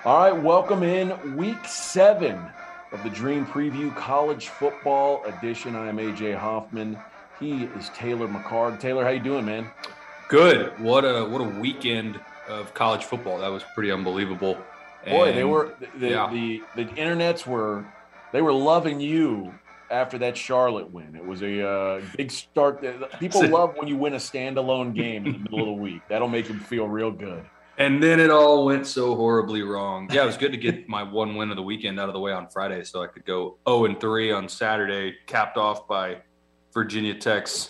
All right, welcome in week 7 of the Dream Preview College Football Edition. I am AJ Hoffman. He is Taylor McCard. Taylor, how you doing, man? Good. What a weekend of college football. That was pretty unbelievable. Boy, And they were the internets were loving you after that Charlotte win. It was a big start. People love when you win a standalone game in the middle of the week. That'll make them feel real good. And then it all went so horribly wrong. Yeah, it was good to get my one win of the weekend out of the way on Friday so I could go 0-3 on Saturday, capped off by Virginia Tech's.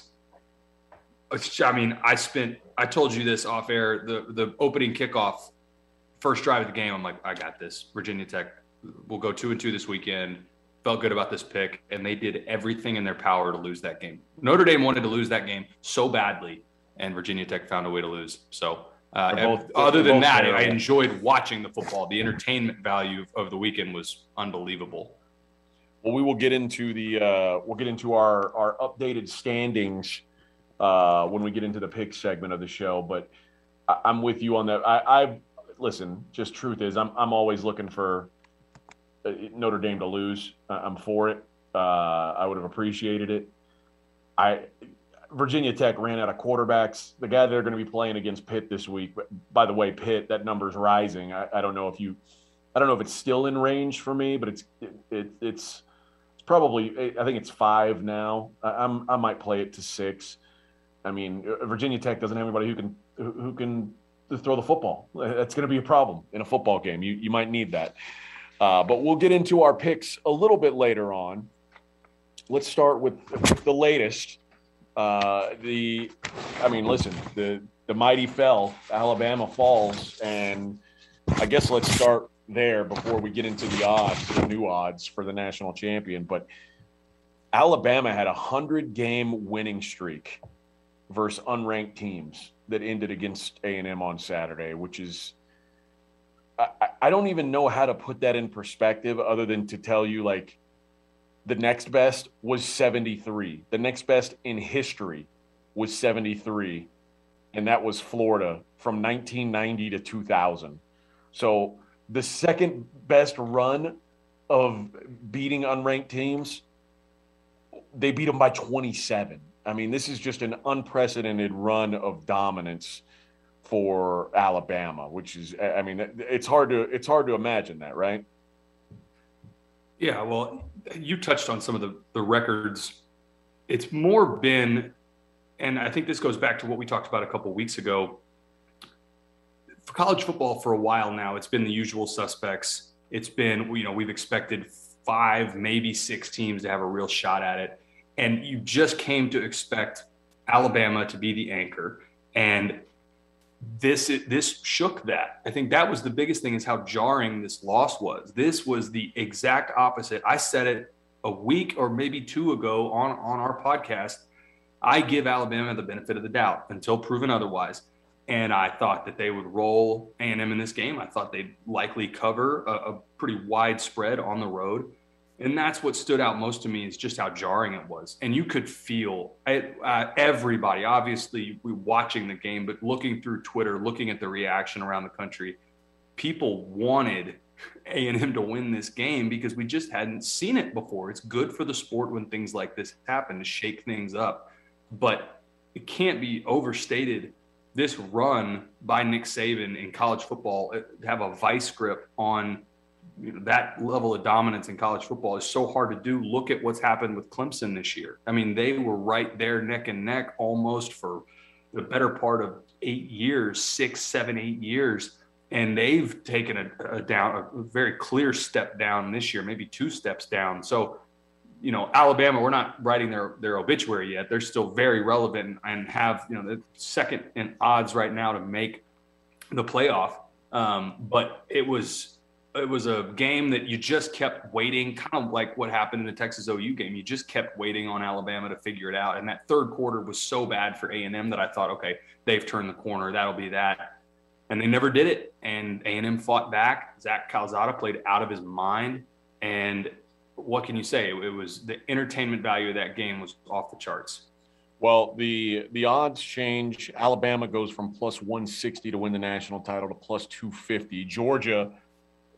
I mean, I told you this off air, the opening kickoff, first drive of the game, I'm like, I got this. Virginia Tech will go 2-2 this weekend. Felt good about this pick, and they did everything in their power to lose that game. Notre Dame wanted to lose that game so badly, and Virginia Tech found a way to lose. So other than that, I enjoyed watching the football. The entertainment value of the weekend was unbelievable. Well, we will get into our updated standings when we get into the pick segment of the show. But I'm with you on that. I listen. Just truth is, I'm always looking for Notre Dame to lose. I'm for it. I would have appreciated it. Virginia Tech ran out of quarterbacks. The guy they're going to be playing against Pitt this week. But by the way, Pitt, that number's rising. I don't know if it's still in range for me, but it's probably, I think it's 5 now. I might play it to 6. I mean, Virginia Tech doesn't have anybody who can throw the football. That's going to be a problem in a football game. You might need that. But we'll get into our picks a little bit later on. Let's start with the latest. The mighty fell. Alabama falls, and I guess let's start there before we get into the new odds for the national champion. But Alabama had a 100-game winning streak versus unranked teams that ended against A&M on Saturday, which is I don't even know how to put that in perspective other than to tell you, like, the next best was 73. The next best in history was 73, and that was Florida from 1990 to 2000. So the second best run of beating unranked teams, they beat them by 27. I mean, this is just an unprecedented run of dominance for Alabama, which is, I mean, it's hard to imagine that, right? Yeah, well, you touched on some of the records. It's more been, and I think this goes back to what we talked about a couple of weeks ago. For college football for a while now, it's been the usual suspects. It's been, we've expected 5, maybe 6 teams to have a real shot at it. And you just came to expect Alabama to be the anchor. And this shook that. I think that was the biggest thing, is how jarring this loss was. This was the exact opposite. I said it a week or maybe 2 ago on our podcast. I give Alabama the benefit of the doubt until proven otherwise. And I thought that they would roll A&M in this game. I thought they'd likely cover a pretty wide spread on the road. And that's what stood out most to me, is just how jarring it was. And you could feel everybody, obviously watching the game, but looking through Twitter, looking at the reaction around the country, people wanted A&M to win this game because we just hadn't seen it before. It's good for the sport when things like this happen, to shake things up. But it can't be overstated. This run by Nick Saban in college football, to have a vice grip on that level of dominance in college football, is so hard to do. Look at what's happened with Clemson this year. I mean, they were right there neck and neck almost for the better part of 8 years, 6, 7, 8 years. And they've taken a very clear step down this year, maybe 2 steps down. So, Alabama, we're not writing their obituary yet. They're still very relevant and have, the second in odds right now to make the playoff. But it was a game that you just kept waiting, kind of like what happened in the Texas OU game. You just kept waiting on Alabama to figure it out. And that third quarter was so bad for A&M that I thought, okay, they've turned the corner. That'll be that. And they never did it. And A&M fought back. Zach Calzada played out of his mind. And what can you say? It was the entertainment value of that game was off the charts. Well, the odds change. Alabama goes from plus 160 to win the national title to plus 250. Georgia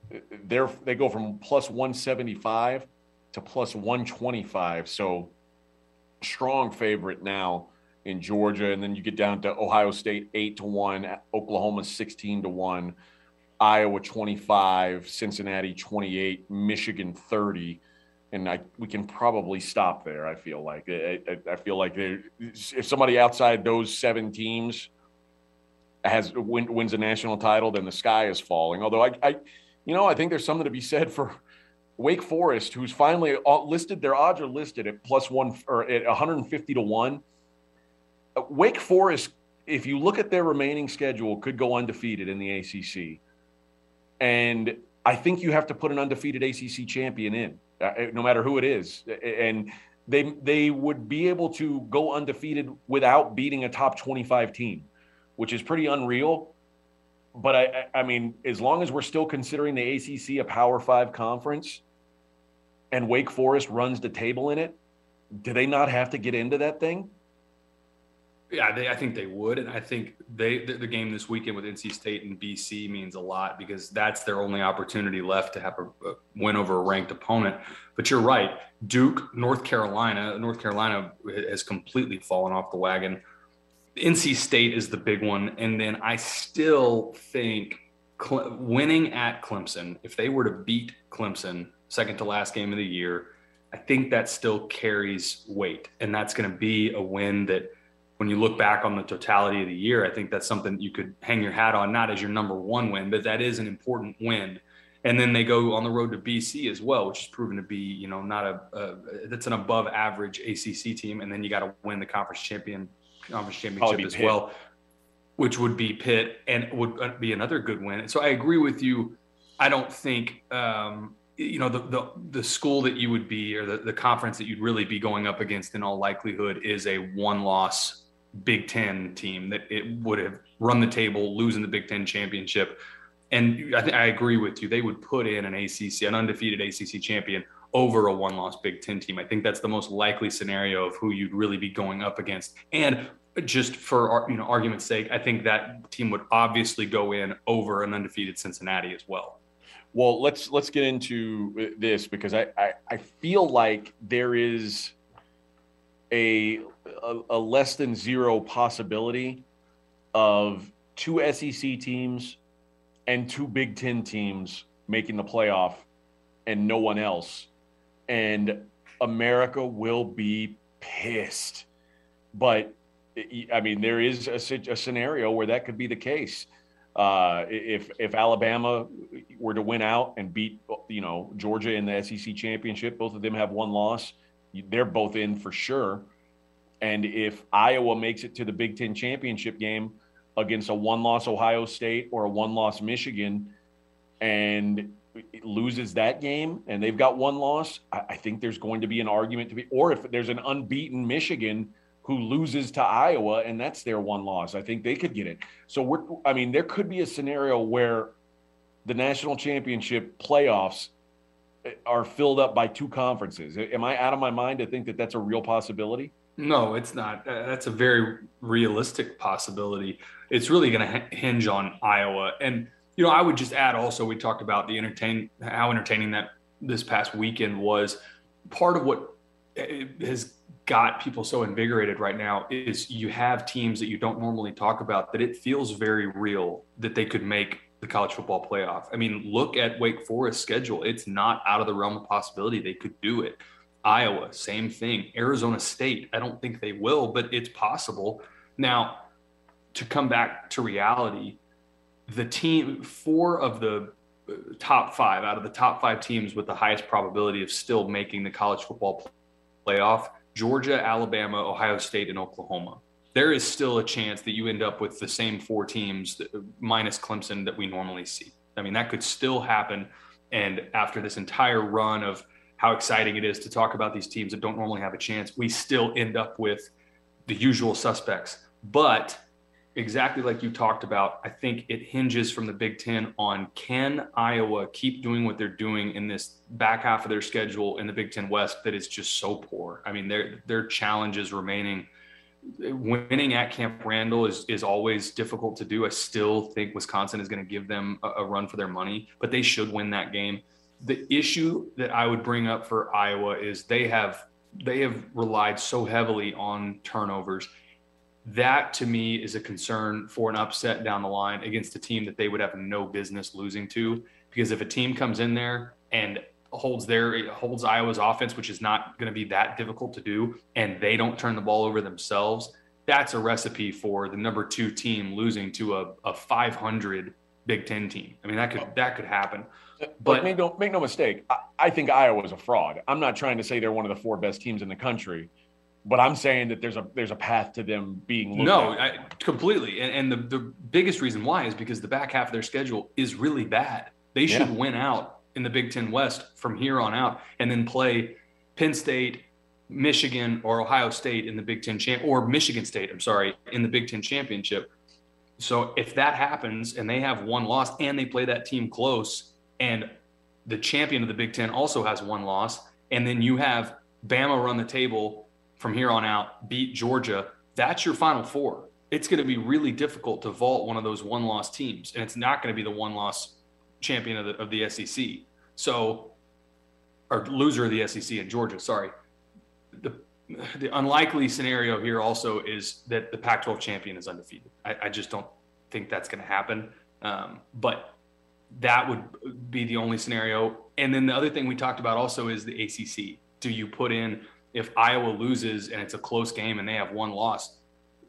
they go from plus 175 to plus 125. So strong favorite now in Georgia. And then you get down to Ohio State 8-1, Oklahoma 16-1, Iowa 25, Cincinnati 28, Michigan 30. And we can probably stop there. I feel like if somebody outside those 7 teams wins a national title, then the sky is falling. Although I think there's something to be said for Wake Forest, who's finally listed. Their odds are listed at plus 1 or at 150-1. Wake Forest, if you look at their remaining schedule, could go undefeated in the ACC. And I think you have to put an undefeated ACC champion in, no matter who it is. And they would be able to go undefeated without beating a top 25 team, which is pretty unreal. But I mean, as long as we're still considering the ACC a Power 5 conference and Wake Forest runs the table in it, do they not have to get into that thing? Yeah, I think they would. And I think the game this weekend with NC State and BC means a lot because that's their only opportunity left to have a win over a ranked opponent. But you're right. Duke, North Carolina has completely fallen off the wagon. NC State is the big one. And then I still think winning at Clemson, if they were to beat Clemson, second to last game of the year, I think that still carries weight. And that's going to be a win that, when you look back on the totality of the year, I think that's something you could hang your hat on, not as your number 1 win, but that is an important win. And then they go on the road to BC as well, which is proven to be, not that's an above average ACC team. And then you got to win the conference championship as Pitt. Well, which would be Pitt and would be another good win. So I agree with you. I don't think, the school that you would be, or the conference that you'd really be going up against in all likelihood is a 1-loss Big Ten team that it would have run the table, losing the Big Ten championship. And I agree with you. They would put in an undefeated ACC champion over a 1-loss Big Ten team. I think that's the most likely scenario of who you'd really be going up against. And just for argument's sake, I think that team would obviously go in over an undefeated Cincinnati as well. Well, let's get into this because I feel like there is a less than zero possibility of 2 SEC teams and 2 Big Ten teams making the playoff and no one else. And America will be pissed. But, I mean, there is a scenario where that could be the case. If Alabama were to win out and beat, Georgia in the SEC championship, both of them have 1 loss. They're both in for sure. And if Iowa makes it to the Big Ten championship game against a 1-loss Ohio State or a 1-loss Michigan and loses that game and they've got 1 loss, I think there's going to be an argument or if there's an unbeaten Michigan who loses to Iowa and that's their 1 loss, I think they could get it. So there could be a scenario where the national championship playoffs are filled up by 2 conferences. Am I out of my mind to think that that's a real possibility? No, it's not. That's a very realistic possibility. It's really going to hinge on Iowa. And, I would just add also, we talked about how entertaining that this past weekend was. Part of what has got people so invigorated right now is you have teams that you don't normally talk about that it feels very real that they could make the college football playoff. I mean, look at Wake Forest's schedule. It's not out of the realm of possibility. They could do it. Iowa, same thing. Arizona State, I don't think they will, but it's possible. Now, to come back to reality, 4 of the top 5 out of the top 5 teams with the highest probability of still making the college football playoff, Georgia, Alabama, Ohio State, and Oklahoma. There is still a chance that you end up with the same 4 teams minus Clemson that we normally see. I mean, that could still happen. And after this entire run of how exciting it is to talk about these teams that don't normally have a chance, we still end up with the usual suspects. But exactly like you talked about, I think it hinges from the Big Ten on, can Iowa keep doing what they're doing in this back half of their schedule in the Big Ten West that is just so poor? I mean, their challenges remaining winning at Camp Randall is always difficult to do. I still think Wisconsin is going to give them a run for their money, but they should win that game. The issue that I would bring up for Iowa is they have relied so heavily on turnovers. That to me is a concern for an upset down the line against a team that they would have no business losing to. Because if a team comes in there and holds Iowa's offense, which is not going to be that difficult to do, and they don't turn the ball over themselves, that's a recipe for the number 2 team losing to a 500 Big Ten team. I mean, that could happen. But make no mistake, I think Iowa's a fraud. I'm not trying to say they're one of the 4 best teams in the country, but I'm saying that there's a path to them being looked at. Completely. And the biggest reason why is because the back half of their schedule is really bad. They should win out in the Big Ten West from here on out, and then play Penn State, Michigan, or Ohio State in the Big Ten or Michigan State, in the Big Ten championship. So if that happens and they have 1 loss and they play that team close, and the champion of the Big Ten also has 1 loss, and then you have Bama run the table from here on out, beat Georgia, that's your Final Four. It's going to be really difficult to vault one of those 1-loss teams, and it's not going to be the 1-loss champion of the SEC. So, or loser of the SEC in Georgia, sorry. The unlikely scenario here also is that the Pac-12 champion is undefeated. I just don't think that's going to happen. But that would be the only scenario. And then the other thing we talked about also is the ACC. Do you put in, if Iowa loses and it's a close game and they have 1 loss,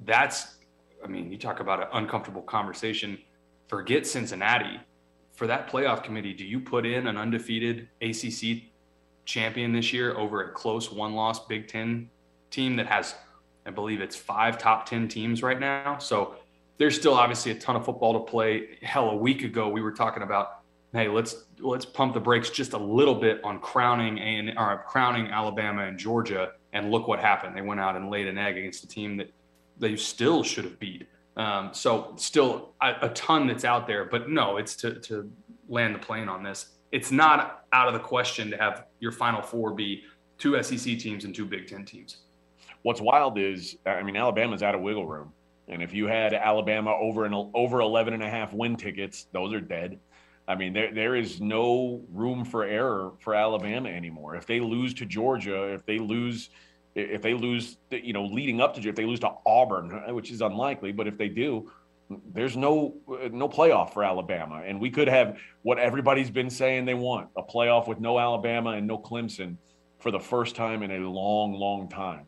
you talk about an uncomfortable conversation. Forget Cincinnati. For that playoff committee, do you put in an undefeated ACC champion this year over a close 1-loss Big Ten team that has, I believe it's 5 top 10 teams right now? So there's still obviously a ton of football to play. Hell, a week ago we were talking about, hey, let's pump the brakes just a little bit on crowning Alabama and Georgia, and look what happened. They went out and laid an egg against a team that they still should have beat. So still a ton that's out there, but no, it's to land the plane on this. It's not out of the question to have your Final Four be 2 SEC teams and 2 Big Ten teams. What's wild is, Alabama's out of wiggle room. And if you had Alabama over 11.5 win tickets, those are dead. There is no room for error for Alabama anymore. If they lose to Georgia, if they lose, leading up to, if they lose to Auburn, which is unlikely, but if they do, there's no playoff for Alabama. And we could have what everybody's been saying they want, a playoff with no Alabama and no Clemson for the first time in a long, long time.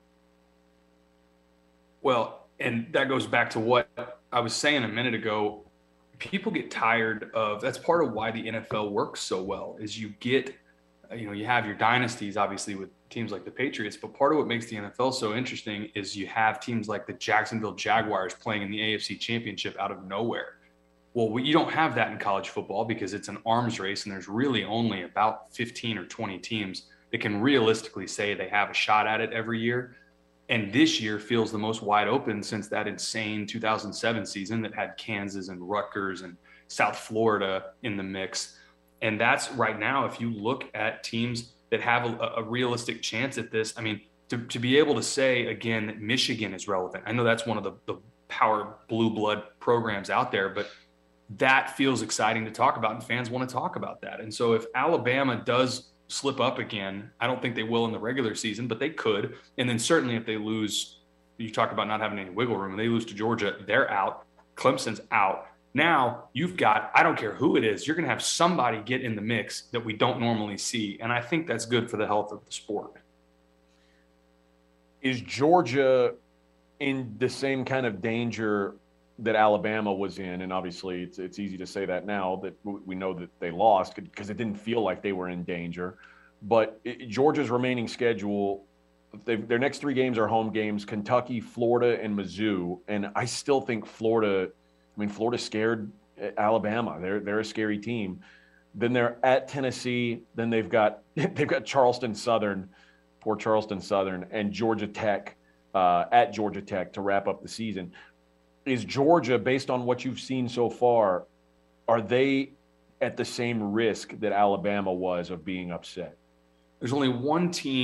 Well, and that goes back to what I was saying a minute ago. People get tired of, that's part of why the NFL works so well, is you get, you have your dynasties, obviously, with teams like the Patriots, but part of what makes the NFL so interesting is you have teams like the Jacksonville Jaguars playing in the AFC Championship out of nowhere. Well, you don't have that in college football because it's an arms race, and there's really only about 15 or 20 teams that can realistically say they have a shot at it every year. And this year feels the most wide open since that insane 2007 season that had Kansas and Rutgers and South Florida in the mix. And that's right now, if you look at teams that have a realistic chance at this, to be able to say, again, that Michigan is relevant. I know that's one of the power blue blood programs out there, but that feels exciting to talk about, and fans want to talk about that. And so if Alabama does slip up again, I don't think they will in the regular season, but they could. And then certainly if they lose, you talk about not having any wiggle room, and they lose to Georgia, they're out. Clemson's out. Now you've got, I don't care who it is, you're going to have somebody get in the mix that we don't normally see. And I think that's good for the health of the sport. Is Georgia in the same kind of danger that Alabama was in? And obviously it's easy to say that now that we know that they lost, because it didn't feel like they were in danger. But Georgia's remaining schedule, their next 3 games are home games: Kentucky, Florida, and Mizzou. And I still think Florida scared Alabama. They're a scary team. Then they're at Tennessee. Then they've got Charleston Southern, poor Charleston Southern, and Georgia Tech at Georgia Tech to wrap up the season. Is Georgia, based on what you've seen so far, are they at the same risk that Alabama was of being upset? There's only one team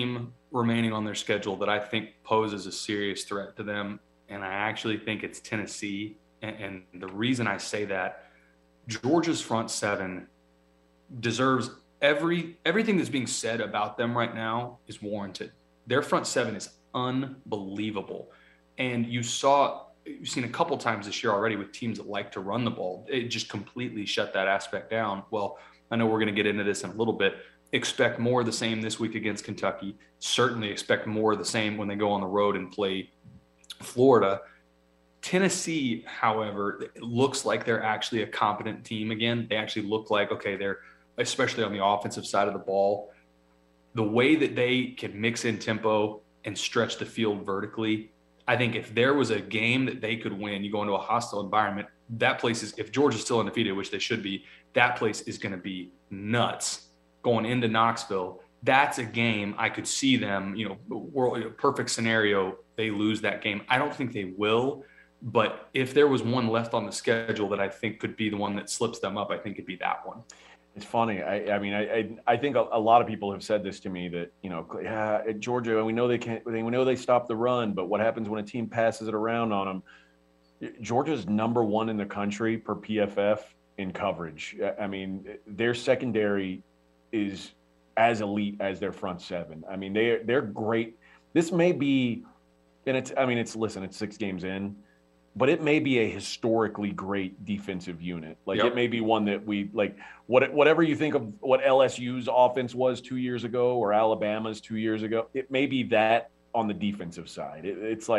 remaining on their schedule that I think poses a serious threat to them, and I actually think it's Tennessee. And the reason I say that, Georgia's front seven deserves everything that's being said about them right now is warranted. Their front seven is unbelievable. And you've seen a couple times this year already with teams that like to run the ball. It just completely shut that aspect down. Well, I know we're going to get into this in a little bit. Expect more of the same this week against Kentucky. Certainly expect more of the same when they go on the road and play Florida. Tennessee, however, it looks like they're actually a competent team again. They actually look like, okay, they're, especially on the offensive side of the ball, the way that they can mix in tempo and stretch the field vertically. I think if there was a game that they could win, you go into a hostile environment, that place is, if Georgia's still undefeated, which they should be, that place is going to be nuts going into Knoxville. That's a game I could see them, perfect scenario, they lose that game. I don't think they will, but if there was one left on the schedule that I think could be the one that slips them up, I think it'd be that one. It's funny. I think a lot of people have said this to me that, at Georgia, we know we know they stop the run, but what happens when a team passes it around on them? Georgia's number one in the country per PFF in coverage. I mean, their secondary is as elite as their front seven. I mean, they're great. This may be, and it's 6 games in, but it may be a historically great defensive unit. Like, It may be one that we like. Whatever you think of what LSU's offense was 2 years ago or Alabama's 2 years ago, it may be that on the defensive side. It's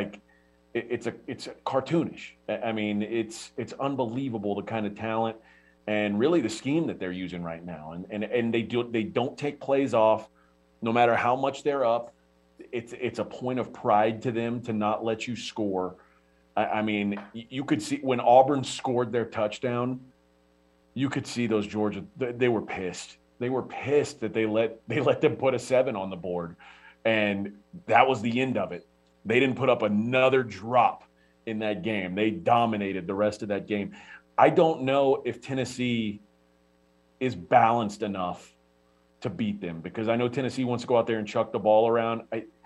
cartoonish. I mean, it's unbelievable the kind of talent and really the scheme that they're using right now. And they don't take plays off, no matter how much they're up. It's a point of pride to them to not let you score. I mean, you could see when Auburn scored their touchdown, you could see those Georgia, they were pissed. They were pissed that they let them put a 7 on the board. And that was the end of it. They didn't put up another drop in that game. They dominated the rest of that game. I don't know if Tennessee is balanced enough to beat them, because I know Tennessee wants to go out there and chuck the ball around.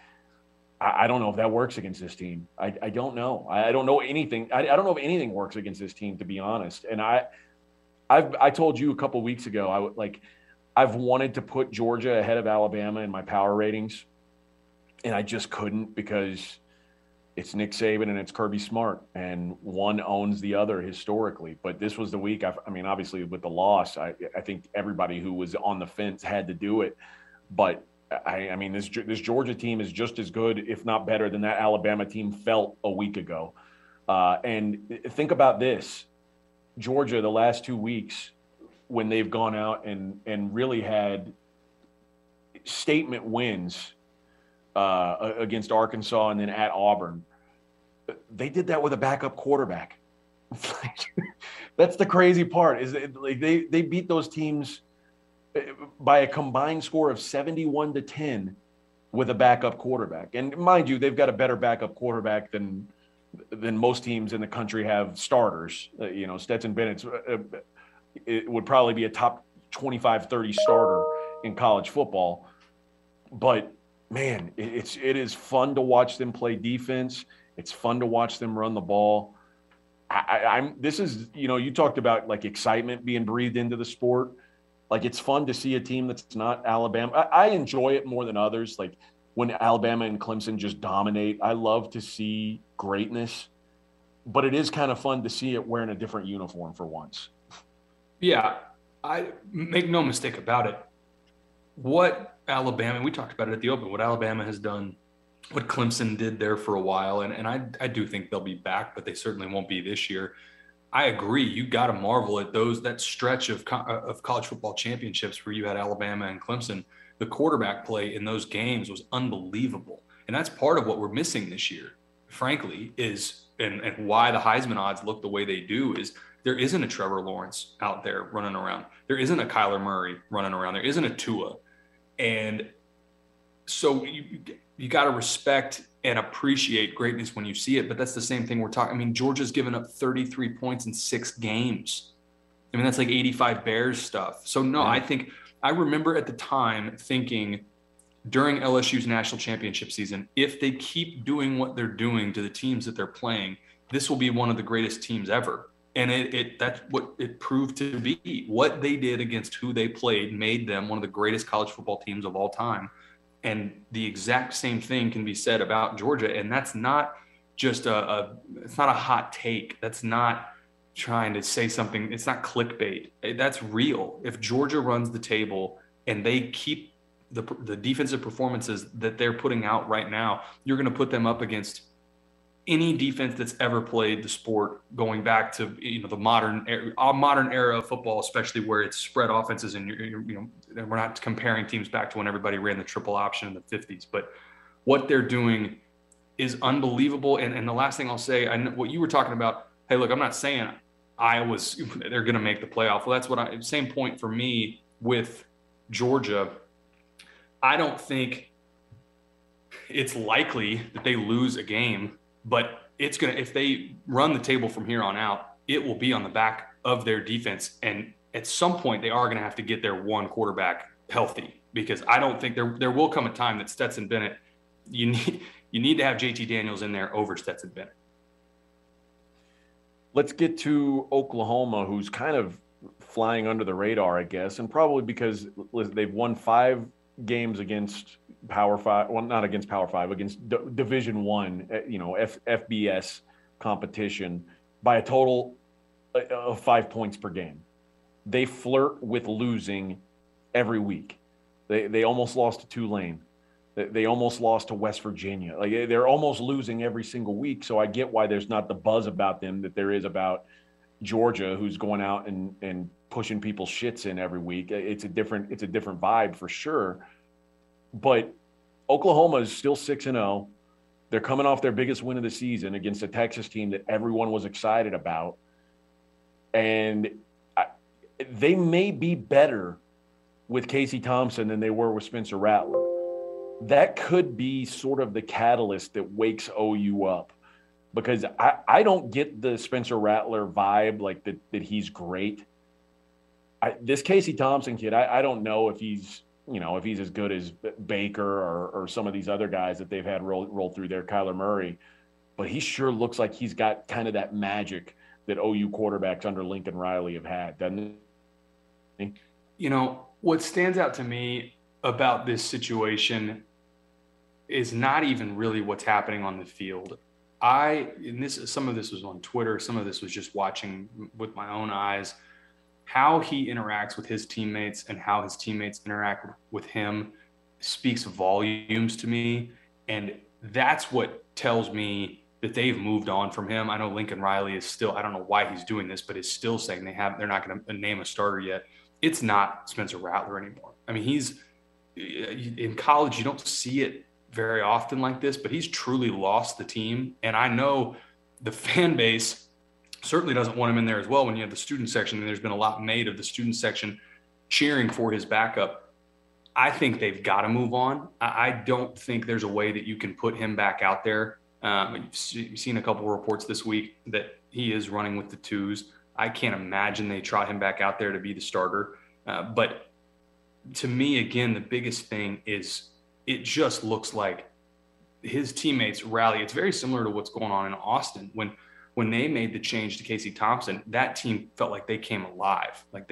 I don't know if that works against this team. I don't know. I don't know anything. I don't know if anything works against this team, to be honest. And I told you a couple of weeks ago, I've wanted to put Georgia ahead of Alabama in my power ratings, and I just couldn't, because it's Nick Saban and it's Kirby Smart, and one owns the other historically. But this was the week. Obviously with the loss, I think everybody who was on the fence had to do it. But this Georgia team is just as good, if not better, than that Alabama team felt a week ago. And think about this. Georgia, the last 2 weeks, when they've gone out and really had statement wins against Arkansas and then at Auburn, they did that with a backup quarterback. That's the crazy part, is that, they beat those teams by a combined score of 71-10 with a backup quarterback. And mind you, they've got a better backup quarterback than most teams in the country have starters. Stetson Bennett it would probably be a top 25, 30 starter in college football. But man, it is fun to watch them play defense. It's fun to watch them run the ball. You talked about like excitement being breathed into the sport. Like, it's fun to see a team that's not Alabama. I enjoy it more than others. Like, when Alabama and Clemson just dominate, I love to see greatness. But it is kind of fun to see it wearing a different uniform for once. Yeah, I make no mistake about it. What Alabama, we talked about it at the Open, what Alabama has done, what Clemson did there for a while, and I do think they'll be back, but they certainly won't be this year. I agree. You got to marvel at that stretch of college football championships where you had Alabama and Clemson. The quarterback play in those games was unbelievable. And that's part of what we're missing this year, frankly, and why the Heisman odds look the way they do, is there isn't a Trevor Lawrence out there running around. There isn't a Kyler Murray running around. There isn't a Tua. And so you got to respect and appreciate greatness when you see it. But that's the same thing we're talking. I mean, Georgia's given up 33 points in 6 games. I mean, that's like 85 Bears stuff. So no, I remember at the time thinking during LSU's national championship season, if they keep doing what they're doing to the teams that they're playing, this will be one of the greatest teams ever. And that's what it proved to be. What they did against who they played made them one of the greatest college football teams of all time. And the exact same thing can be said about Georgia. And that's not just it's not a hot take. That's not trying to say something. It's not clickbait. That's real. If Georgia runs the table and they keep the defensive performances that they're putting out right now, you're going to put them up against any defense that's ever played the sport, going back to the modern era of football, especially where it's spread offenses, and we're not comparing teams back to when everybody ran the triple option in the 50s, but what they're doing is unbelievable. And the last thing I'll say, I know what you were talking about. Hey, look, I'm not saying they're going to make the playoff. Well, that's same point for me with Georgia. I don't think it's likely that they lose a game, but if they run the table from here on out, it will be on the back of their defense. And at some point they are going to have to get their one quarterback healthy, because I don't think there will come a time that Stetson Bennett, you need to have JT Daniels in there over Stetson Bennett. Let's get to Oklahoma, who's kind of flying under the radar, I guess, and probably because they've won 5 games against Power 5, well, not against Power 5, against Division I, FBS competition by a total of 5 points per game. They flirt with losing every week. They almost lost to Tulane. They almost lost to West Virginia. Like, they're almost losing every single week. So I get why there's not the buzz about them that there is about Georgia, who's going out and pushing people's shits in every week. It's a different vibe for sure. But Oklahoma is still 6-0. They're coming off their biggest win of the season against a Texas team that everyone was excited about. And they may be better with Casey Thompson than they were with Spencer Rattler. That could be sort of the catalyst that wakes OU up, because I don't get the Spencer Rattler vibe, like that he's great. This Casey Thompson kid, I don't know if he's as good as Baker or some of these other guys that they've had roll through there, Kyler Murray, but he sure looks like he's got kind of that magic that OU quarterbacks under Lincoln Riley have had, doesn't he? What stands out to me about this situation is not even really what's happening on the field. Some of this was on Twitter, some of this was just watching with my own eyes, how he interacts with his teammates and how his teammates interact with him speaks volumes to me. And that's what tells me that they've moved on from him. I know Lincoln Riley is still, I don't know why he's doing this, but is still saying they're not going to name a starter yet. It's not Spencer Rattler anymore. I mean, he's in college, you don't see it very often like this, but he's truly lost the team. And I know the fan base certainly doesn't want him in there as well. When you have the student section, and there's been a lot made of the student section cheering for his backup, I think they've got to move on. I don't think there's a way that you can put him back out there. You've seen a couple of reports this week that he is running with the twos. I can't imagine they trot him back out there to be the starter. But to me, again, the biggest thing is it just looks like his teammates rally. It's very similar to what's going on in Austin. When they made the change to Casey Thompson, that team felt like they came alive. Like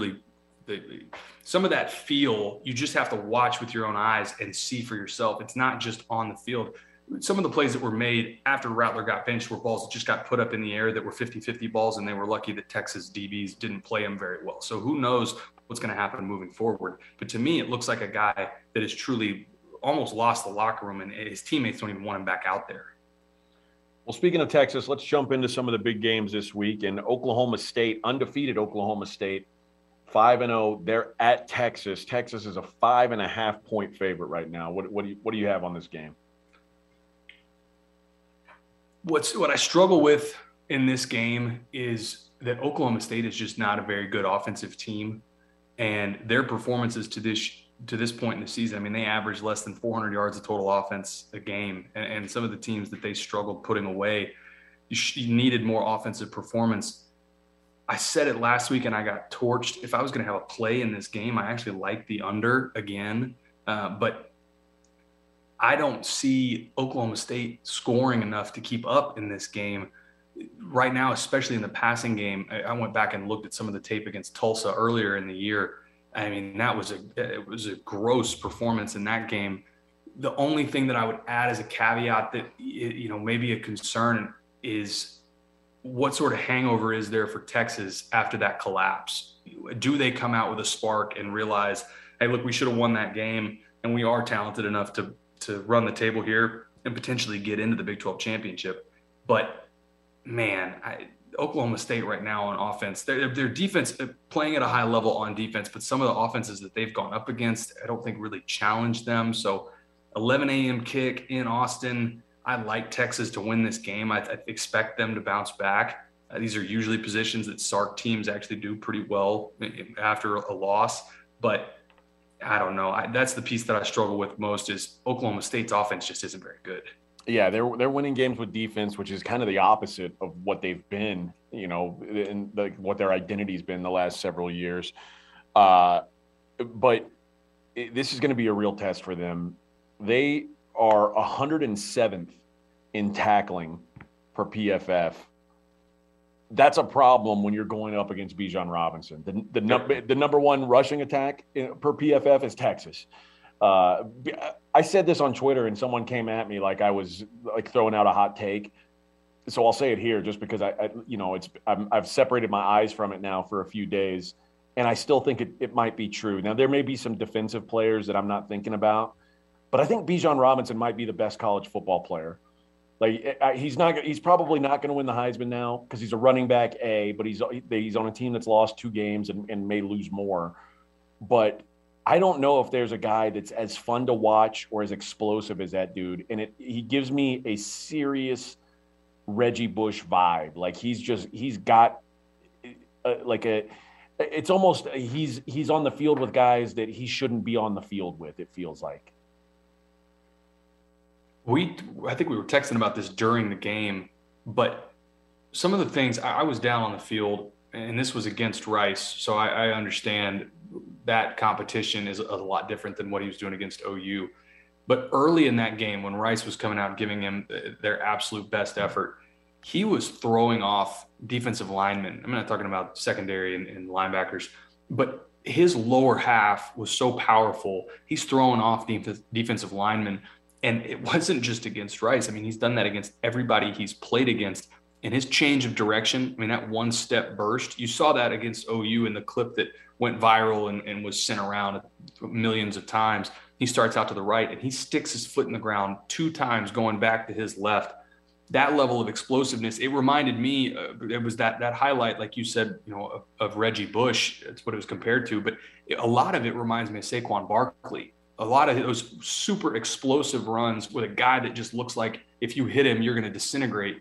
some of that feel, you just have to watch with your own eyes and see for yourself. It's not just on the field. Some of the plays that were made after Rattler got benched were balls that just got put up in the air that were 50-50 balls, and they were lucky that Texas DBs didn't play them very well. So who knows what's going to happen moving forward. But to me, it looks like a guy that has truly almost lost the locker room, and his teammates don't even want him back out there. Well, speaking of Texas, let's jump into some of the big games this week. And Oklahoma State, undefeated Oklahoma State, 5-0. They're at Texas. Texas is a 5.5-point favorite right now. What do you have on this game? What I struggle with in this game is that Oklahoma State is just not a very good offensive team, and their performances to this point in the season, I mean, they average less than 400 yards of total offense a game, and some of the teams that they struggled putting away, you needed more offensive performance. I said it last week and I got torched. If I was going to have a play in this game, I actually like the under again, but I don't see Oklahoma State scoring enough to keep up in this game right now, especially in the passing game. I went back and looked at some of the tape against Tulsa earlier in the year. I mean, it was a gross performance in that game. The only thing that I would add as a caveat that, you know, maybe a concern is what sort of hangover is there for Texas after that collapse? Do they come out with a spark and realize, hey, look, we should have won that game, and we are talented enough to run the table here and potentially get into the Big 12 championship? But man, Oklahoma State right now on offense, their defense playing at a high level on defense, but some of the offenses that they've gone up against, I don't think really challenged them. So 11 a.m. kick in Austin. I like Texas to win this game. I expect them to bounce back. These are usually positions that Sark teams actually do pretty well after a loss. But I don't know. That's the piece that I struggle with most is Oklahoma State's offense just isn't very good. Yeah, they're winning games with defense, which is kind of the opposite of what they've been, you know, and what their identity's been the last several years. But this is going to be a real test for them. They are 107th in tackling per PFF. That's a problem when you're going up against Bijan Robinson. The number one rushing attack per PFF is Texas. I said this on Twitter, and someone came at me like I was like throwing out a hot take. So I'll say it here, just because I've separated my eyes from it now for a few days, and I still think it might be true. Now there may be some defensive players that I'm not thinking about, but I think Bijan Robinson might be the best college football player. Like he's probably not going to win the Heisman now because he's a running back but he's on a team that's lost 2 games and may lose more. But I don't know if there's a guy that's as fun to watch or as explosive as that dude. And he gives me a serious Reggie Bush vibe. Like he's got it's almost he's on the field with guys that he shouldn't be on the field with, it feels like. I think we were texting about this during the game, but some of the things I was down on the field, and this was against Rice, so I understand that competition is a lot different than what he was doing against OU. But early in that game, when Rice was coming out and giving him their absolute best effort, he was throwing off defensive linemen. I'm not talking about secondary and linebackers, but his lower half was so powerful. He's throwing off defensive linemen. And it wasn't just against Rice. I mean, he's done that against everybody he's played against. And his change of direction, I mean, that one-step burst, you saw that against OU in the clip that went viral and was sent around millions of times. He starts out to the right, and he sticks his foot in the ground 2 times going back to his left. That level of explosiveness, it reminded me, it was that highlight, like you said, you know, of Reggie Bush. That's what it was compared to. But a lot of it reminds me of Saquon Barkley. A lot of those super explosive runs with a guy that just looks like if you hit him, you're going to disintegrate.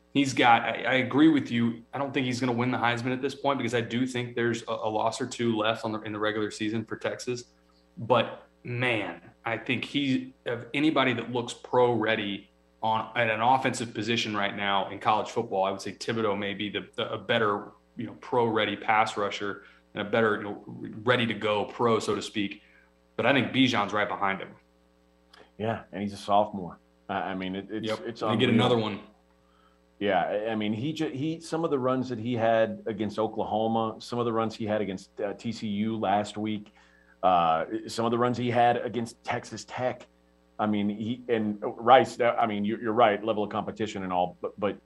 I agree with you. I don't think he's going to win the Heisman at this point because I do think there's a loss or 2 left in the regular season for Texas. But man, I think of anybody that looks pro ready at an offensive position right now in college football, I would say Thibodeau may be a better, you know, pro ready pass rusher and a better, you know, ready to go pro, so to speak. But I think Bijan's right behind him. Yeah, and he's a sophomore. I mean, it's unreal. Get another one. Yeah, I mean, he some of the runs that he had against Oklahoma, some of the runs he had against TCU last week, some of the runs he had against Texas Tech. I mean, and Rice. I mean, you're right, level of competition and all, but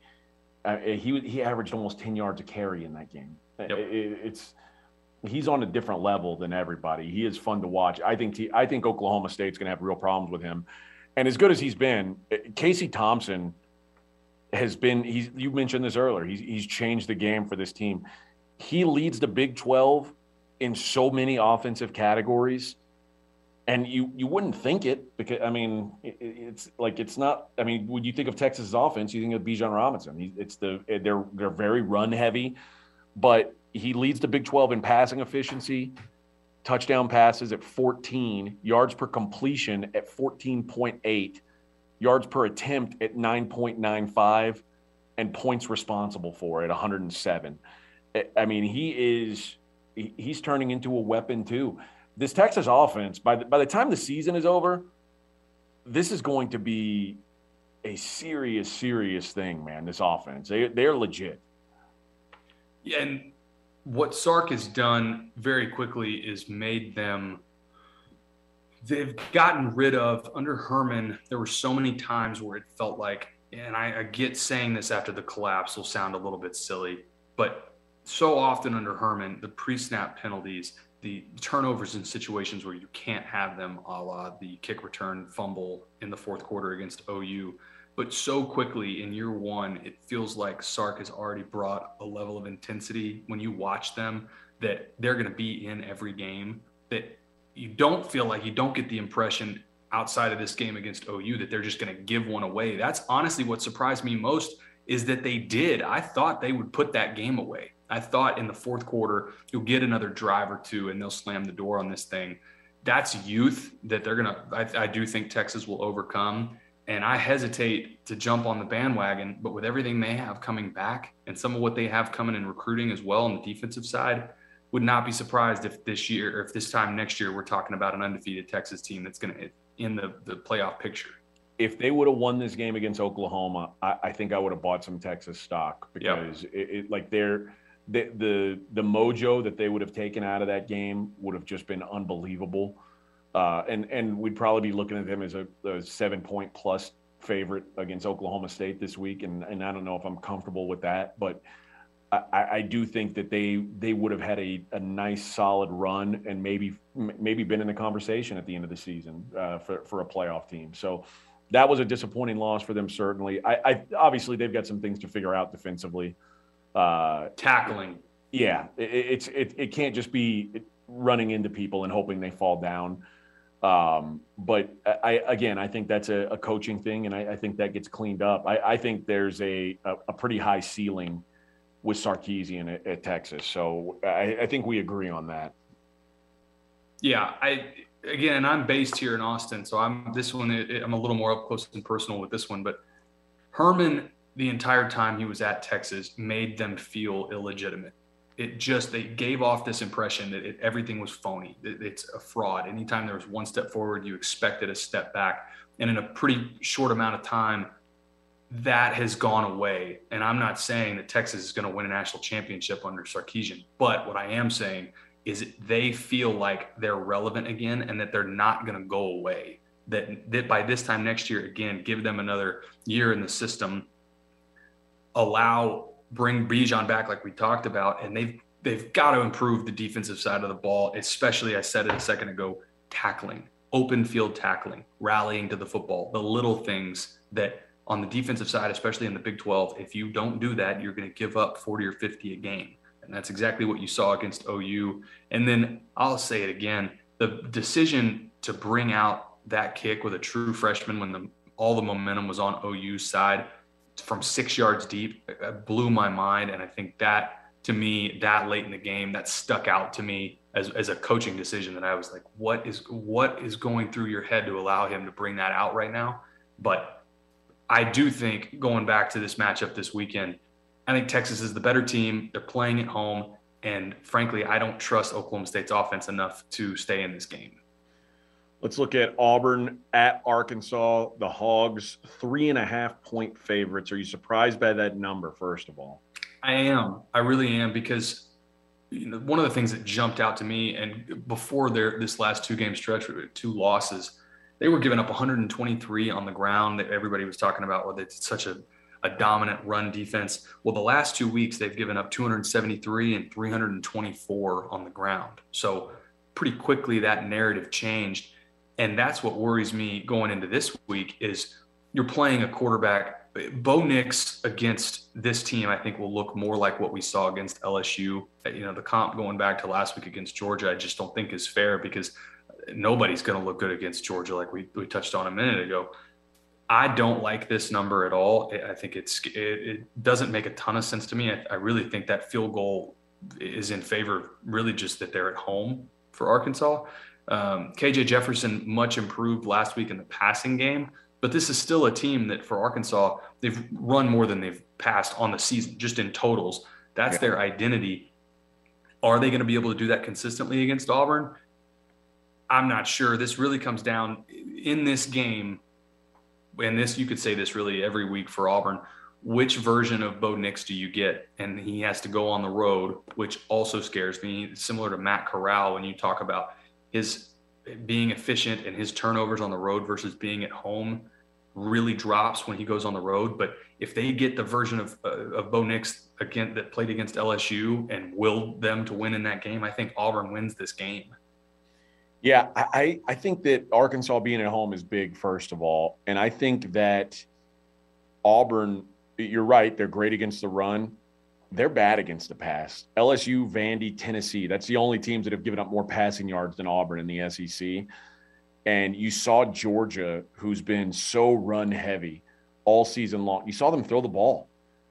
he averaged almost 10 yards a carry in that game. Yep. He's on a different level than everybody. He is fun to watch. I think Oklahoma State's going to have real problems with him. And as good as he's been, Casey Thompson has been. You mentioned this earlier. He's changed the game for this team. He leads the Big 12 in so many offensive categories, and you wouldn't think it because I mean it's not. I mean, when you think of Texas' offense, you think of Bijan Robinson. They're very run heavy, but he leads the Big 12 in passing efficiency, touchdown passes at 14, yards per completion at 14.8, yards per attempt at 9.95, and points responsible for at 107. I mean, he's turning into a weapon too. This Texas offense, by the time the season is over, this is going to be a serious, serious thing, man. This offense, they're legit. Yeah, and what Sark has done very quickly is made them. They've gotten rid of under Herman. There were so many times where it felt like, and I get saying this after the collapse will sound a little bit silly, but so often under Herman, the pre-snap penalties, the turnovers in situations where you can't have them, a la the kick return fumble in the fourth quarter against OU. But so quickly in year one, it feels like Sark has already brought a level of intensity when you watch them that they're going to be in every game, that you don't feel like, you don't get the impression outside of this game against OU that they're just going to give one away. That's honestly what surprised me most, is that they did. I thought they would put that game away. I thought in the fourth quarter, you'll get another drive or two and they'll slam the door on this thing. That's youth that they're going to, I do think Texas will overcome. And I hesitate to jump on the bandwagon, but with everything they have coming back and some of what they have coming in recruiting as well on the defensive side, would not be surprised if this year, or if this time next year, we're talking about an undefeated Texas team that's going to in the playoff picture. If they would have won this game against Oklahoma, I think I would have bought some Texas stock, because the mojo that they would have taken out of that game would have just been unbelievable. And we'd probably be looking at them as a 7-point plus favorite against Oklahoma State this week. And I don't know if I'm comfortable with that, but I do think that they would have had a nice solid run and maybe been in the conversation at the end of the season for a playoff team. So that was a disappointing loss for them, certainly. I obviously they've got some things to figure out defensively. Tackling. Yeah, it can't just be running into people and hoping they fall down. But I think that's a coaching thing, and I think that gets cleaned up. I think there's a pretty high ceiling with Sarkisian at Texas. So I think we agree on that. Yeah, I'm based here in Austin, so I'm a little more up close and personal with this one. But Herman, the entire time he was at Texas, made them feel illegitimate. They gave off this impression that everything was phony. It's a fraud. Anytime there was one step forward, you expected a step back. And in a pretty short amount of time, that has gone away. And I'm not saying that Texas is going to win a national championship under Sarkisian, but what I am saying is they feel like they're relevant again and that they're not going to go away. That by this time next year, again, give them another year in the system, bring Bijan back like we talked about, and they've got to improve the defensive side of the ball, especially, I said it a second ago, tackling, open field tackling, rallying to the football, the little things that on the defensive side, especially in the Big 12, if you don't do that, you're going to give up 40 or 50 a game. And that's exactly what you saw against OU. And then I'll say it again, the decision to bring out that kick with a true freshman when all the momentum was on OU's side from 6 yards deep blew my mind. And I think that, to me, that late in the game, that stuck out to me as a coaching decision, that I was like, what is going through your head to allow him to bring that out right now? But I do think, going back to this matchup this weekend, I think Texas is the better team. They're playing at home. And frankly, I don't trust Oklahoma State's offense enough to stay in this game. Let's look at Auburn at Arkansas. The Hogs, 3.5-point favorites. Are you surprised by that number, first of all? I am. I really am, because one of the things that jumped out to me, and before this last two-game stretch, 2 losses, they were giving up 123 on the ground. That everybody was talking about, whether it's such a dominant run defense. Well, the last 2 weeks, they've given up 273 and 324 on the ground. So pretty quickly that narrative changed. And that's what worries me going into this week, is you're playing a quarterback. Bo Nix against this team, I think, will look more like what we saw against LSU. The comp going back to last week against Georgia, I just don't think is fair, because nobody's going to look good against Georgia, like we touched on a minute ago. I don't like this number at all. I think it doesn't make a ton of sense to me. I really think that field goal is in favor, really just that they're at home for Arkansas. KJ Jefferson much improved last week in the passing game, but this is still a team that, for Arkansas, they've run more than they've passed on the season, just in totals. That's their identity. Are they going to be able to do that consistently against Auburn? I'm not sure. This really comes down in this game. and this, you could say this really every week for Auburn, which version of Bo Nix do you get? And he has to go on the road, which also scares me, similar to Matt Corral when you talk about his being efficient and his turnovers on the road versus being at home really drops when he goes on the road. But if they get the version of Bo Nix again that played against LSU and willed them to win in that game, I think Auburn wins this game. Yeah, I think that Arkansas being at home is big, first of all. And I think that Auburn, you're right, they're great against the run. They're bad against the pass. LSU, Vandy, Tennessee, that's the only teams that have given up more passing yards than Auburn in the SEC. And you saw Georgia, who's been so run heavy all season long. You saw them throw the ball.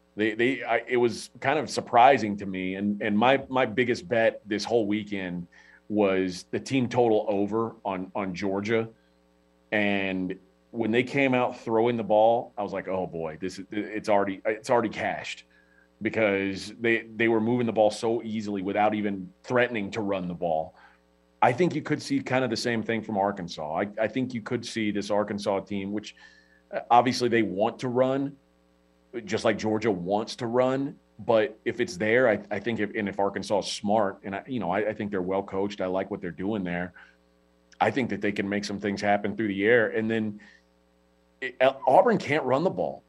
It was kind of surprising to me. And my biggest bet this whole weekend was the team total over on Georgia. And when they came out throwing the ball, I was like, oh boy, it's already cashed, because they were moving the ball so easily without even threatening to run the ball. I think you could see kind of the same thing from Arkansas. I think you could see this Arkansas team, which obviously they want to run, just like Georgia wants to run. But if it's there, I think if Arkansas is smart, and I think they're well coached, I like what they're doing there. I think that they can make some things happen through the air. And then Auburn can't run the ball.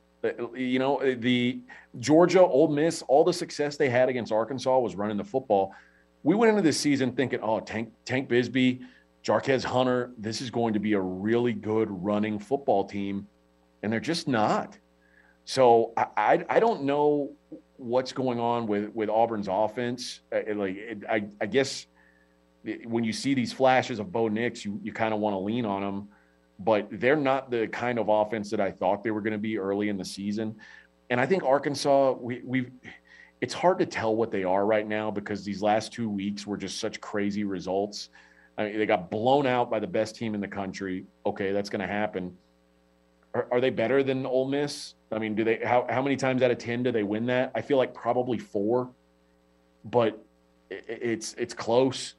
The Georgia, Ole Miss, all the success they had against Arkansas was running the football. We went into this season thinking, oh, Tank Bigsby, Jarquez Hunter, this is going to be a really good running football team, and they're just not. So I don't know what's going on with Auburn's offense. I guess when you see these flashes of Bo Nix, you kind of want to lean on them, but they're not the kind of offense that I thought they were going to be early in the season. And I think Arkansas, it's hard to tell what they are right now, because these last 2 weeks were just such crazy results. I mean, they got blown out by the best team in the country. Okay, that's going to happen. Are they better than Ole Miss? I mean, how many times out of 10 do they win that? I feel like probably 4, but it's close.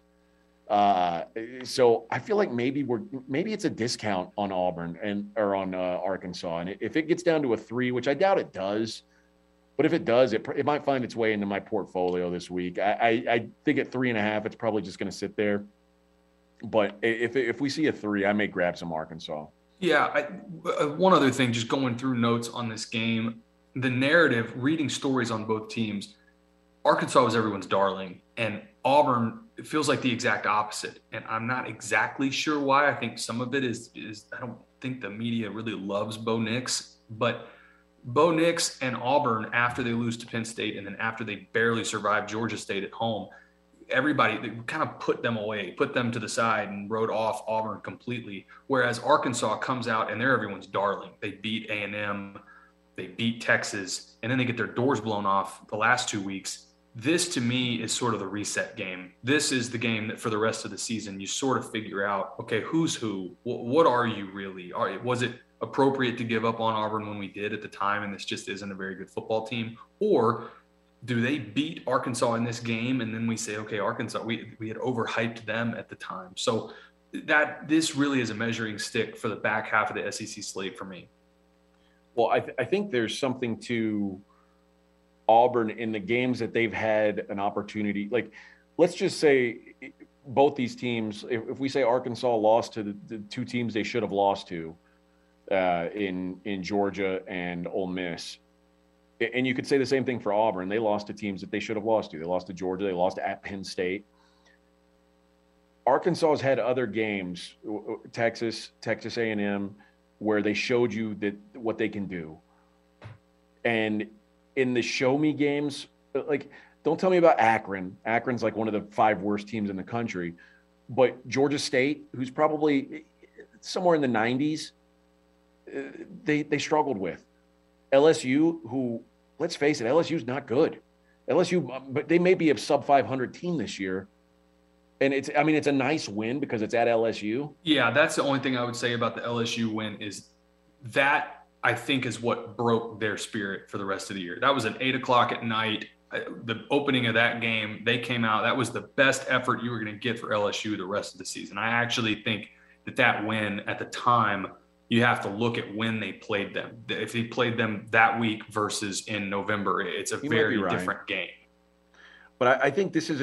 So I feel like maybe it's a discount on Auburn or on Arkansas. And if it gets down to a 3, which I doubt it does, but if it does, it might find its way into my portfolio this week. I think at 3.5, it's probably just going to sit there. But if we see a 3, I may grab some Arkansas. Yeah. One other thing, just going through notes on this game, the narrative, reading stories on both teams, Arkansas was everyone's darling, and Auburn, it feels like the exact opposite. And I'm not exactly sure why. I think some of it is I don't think the media really loves Bo Nix, but Bo Nix and Auburn, after they lose to Penn State and then after they barely survive Georgia State at home, everybody kind of put them away, put them to the side, and wrote off Auburn completely. Whereas Arkansas comes out and they're everyone's darling. They beat A&M, they beat Texas, and then they get their doors blown off the last 2 weeks. This, to me, is sort of the reset game. This is the game that for the rest of the season, you sort of figure out, okay, who's who? What are you really? Was it appropriate to give up on Auburn when we did at the time, and this just isn't a very good football team? Or do they beat Arkansas in this game, and then we say, okay, Arkansas, we had overhyped them at the time. So this really is a measuring stick for the back half of the SEC slate for me. Well, I think there's something to Auburn in the games that they've had an opportunity. Like, let's just say both these teams, if we say Arkansas lost to the 2 teams they should have lost to in Georgia and Ole Miss, and you could say the same thing for Auburn. They lost to teams that they should have lost to. They lost to Georgia. They lost at Penn State. Arkansas has had other games, Texas A&M, where they showed you that what they can do. And in the show me games, like, don't tell me about Akron. Akron's like one of the 5 worst teams in the country. But Georgia State, who's probably somewhere in the 90s, they struggled with. LSU, who, let's face it, LSU's not good. LSU, but they may be a sub 500 team this year. And it's a nice win because it's at LSU. Yeah, that's the only thing I would say about the LSU win is that, I think, is what broke their spirit for the rest of the year. That was at 8:00 at night. The opening of that game, they came out. That was the best effort you were going to get for LSU the rest of the season. I actually think that win at the time you have to look at when they played them. If they played them that week versus in November, it's a very different game. But I think this is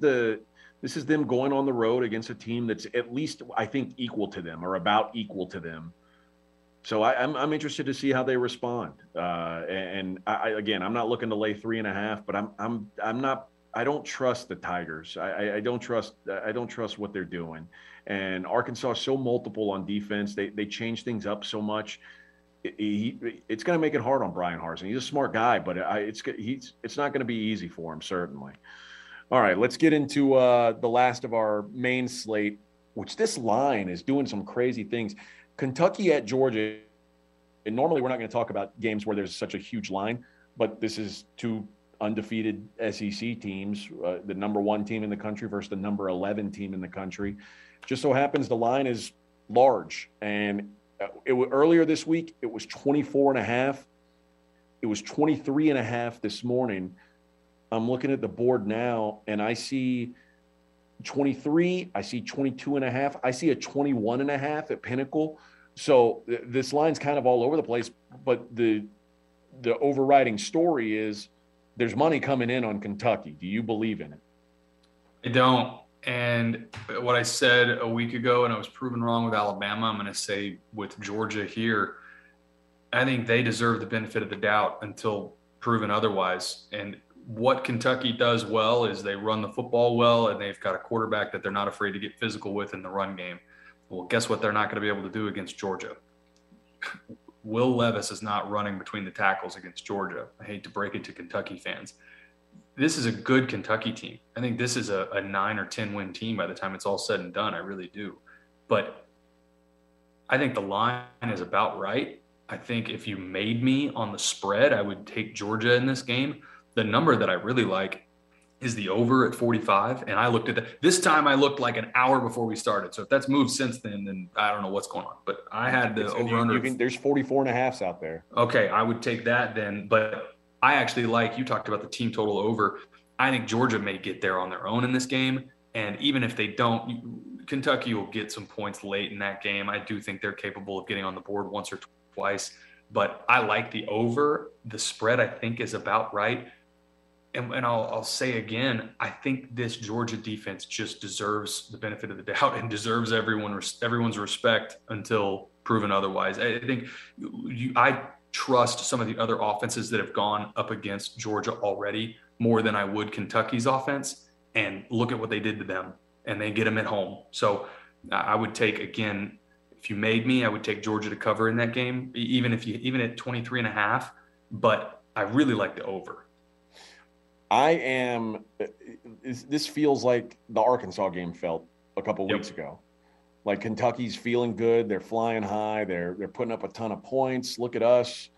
them going on the road against a team that's at least, I think, equal to them or about equal to them. So I'm interested to see how they respond. And again, I'm not looking to lay 3.5, but I don't trust the Tigers. I don't trust what they're doing. And Arkansas is so multiple on defense. They change things up so much. It's going to make it hard on Brian Harsin. He's a smart guy, but it's not going to be easy for him, certainly. All right, let's get into the last of our main slate, which this line is doing some crazy things. Kentucky at Georgia, and normally we're not going to talk about games where there's such a huge line, but this is two undefeated SEC teams, the number 1 team in the country versus the number 11 team in the country. Just so happens the line is large, and earlier this week it was 24.5. It was 23.5 this morning. I'm looking at the board now, and I see 23. I see 22.5. I see a 21.5 at Pinnacle. So this line's kind of all over the place, but the overriding story is there's money coming in on Kentucky. Do you believe in it? I don't. And what I said a week ago, and I was proven wrong with Alabama, I'm going to say with Georgia here, I think they deserve the benefit of the doubt until proven otherwise. And what Kentucky does well is they run the football well, and they've got a quarterback that they're not afraid to get physical with in the run game. Well, guess what they're not going to be able to do against Georgia? Will Levis is not running between the tackles against Georgia. I hate to break it to Kentucky fans. This is a good Kentucky team. I think this is a 9 or 10 win team by the time it's all said and done. I really do. But I think the line is about right. I think if you made me on the spread, I would take Georgia in this game. The number that I really like is the over at 45. And I looked at that. This time I looked like an hour before we started. So if that's moved since then I don't know what's going on. But I had the over-under. There's 44.5s out there. Okay, I would take that then. But I actually you talked about the team total over. I think Georgia may get there on their own in this game. And even if they don't, Kentucky will get some points late in that game. I do think they're capable of getting on the board once or twice. But I like the over. The spread, I think, is about right. And I'll say again, I think this Georgia defense just deserves the benefit of the doubt and deserves everyone's respect until proven otherwise. I think I trust some of the other offenses that have gone up against Georgia already more than I would Kentucky's offense. And look at what they did to them, and they get them at home. So I would take, again, if you made me, I would take Georgia to cover in that game, even at 23.5. But I really like the over. This feels like the Arkansas game felt a couple weeks ago. Like Kentucky's feeling good. They're flying high. They're putting up a ton of points. Look at us.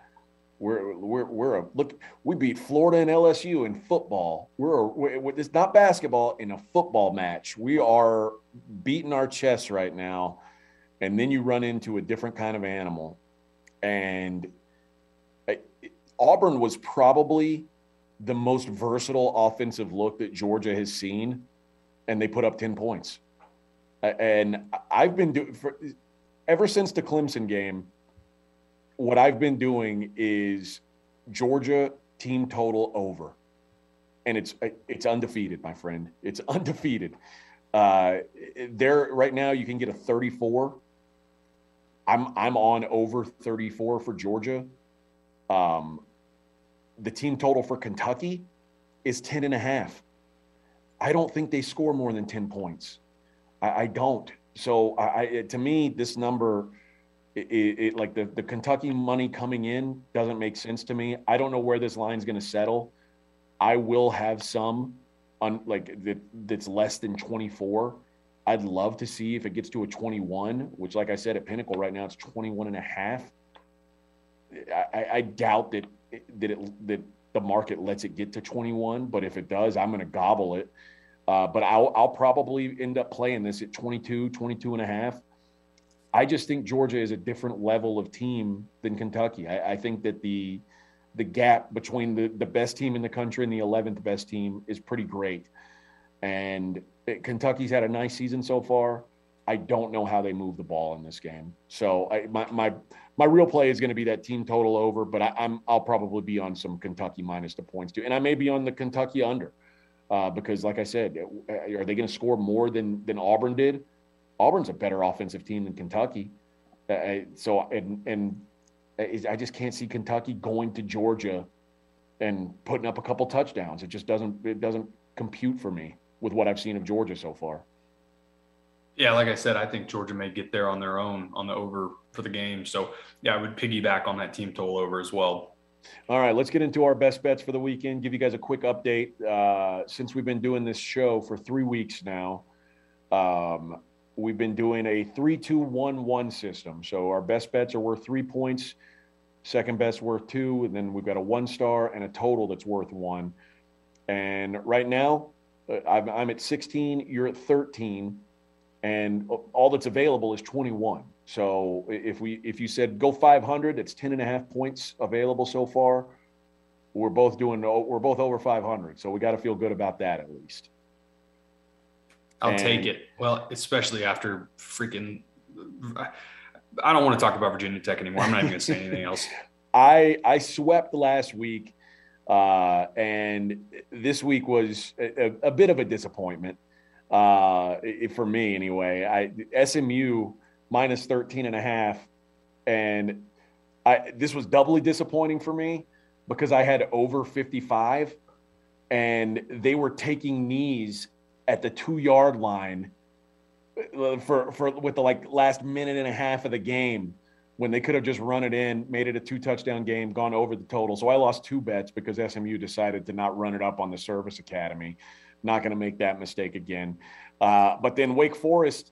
We beat Florida and LSU in football. It's not basketball, in a football match. We are beating our chests right now. And then you run into a different kind of animal. And Auburn was probably the most versatile offensive look that Georgia has seen, and they put up 10 points. And I've been doing ever since the Clemson game. What I've been doing is Georgia team total over, and it's undefeated, my friend. It's undefeated. There right now, you can get a 34. I'm on over 34 for Georgia. The team total for Kentucky is 10.5. I don't think they score more than 10 points. I don't. So to me, this number, like the Kentucky money coming in doesn't make sense to me. I don't know where this line's going to settle. I will have some that's less than 24. I'd love to see if it gets to a 21, which, like I said, at Pinnacle right now, it's 21.5. I doubt that the market lets it get to 21, but if it does, I'm going to gobble it. But I'll probably end up playing this at 22.5. I just think Georgia is a different level of team than Kentucky. I think that the gap between the best team in the country and the 11th best team is pretty great. And Kentucky's had a nice season so far. I don't know how they move the ball in this game. So my real play is going to be that team total over, but I'll probably be on some Kentucky minus the points too, and I may be on the Kentucky under because, like I said, are they going to score more than Auburn did? Auburn's a better offensive team than Kentucky, I just can't see Kentucky going to Georgia and putting up a couple touchdowns. It doesn't compute for me with what I've seen of Georgia so far. Yeah, like I said, I think Georgia may get there on their own on the over for the game. So, yeah, I would piggyback on that team total over as well. All right, let's get into our best bets for the weekend. Give you guys a quick update. Since we've been doing this show for 3 weeks now, we've been doing a 3-2-1-1 system. So our best bets are worth 3 points, second best worth 2, and then we've got a 1-star and a total that's worth 1. And right now, I'm at 16, you're at 13. And all that's available is 21. So if you said go 500, it's 10.5 points available so far. We're both over 500. So we got to feel good about that at least. I'll take it. Well, especially after freaking, I don't want to talk about Virginia Tech anymore. I'm not even going to say anything else. I swept last week, and this week was a bit of a disappointment. For me anyway. SMU minus 13.5, and this was doubly disappointing for me because I had over 55, and they were taking knees at the 2-yard line for with the last minute and a half of the game when they could have just run it in, made it a 2-touchdown game, gone over the total. So I lost 2 bets because SMU decided to not run it up on the Service Academy. Not going to make that mistake again. But then Wake Forest,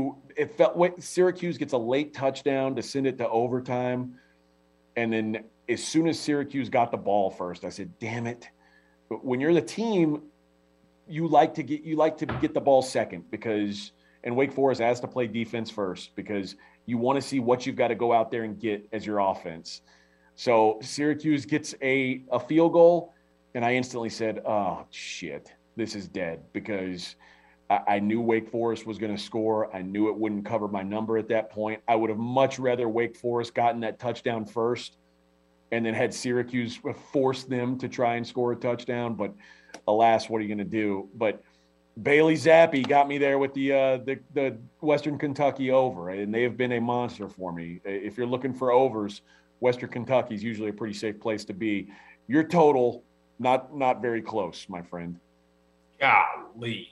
Syracuse gets a late touchdown to send it to overtime. And then as soon as Syracuse got the ball first, I said, damn it. When you're the team, you like to get the ball second and Wake Forest has to play defense first because you want to see what you've got to go out there and get as your offense. So Syracuse gets a field goal, and I instantly said, oh, shit. This is dead because I knew Wake Forest was going to score. I knew it wouldn't cover my number at that point. I would have much rather Wake Forest gotten that touchdown first and then had Syracuse force them to try and score a touchdown. But alas, what are you going to do? But Bailey Zappi got me there with the Western Kentucky over, and they have been a monster for me. If you're looking for overs, Western Kentucky is usually a pretty safe place to be. Your total, not very close, my friend. Golly.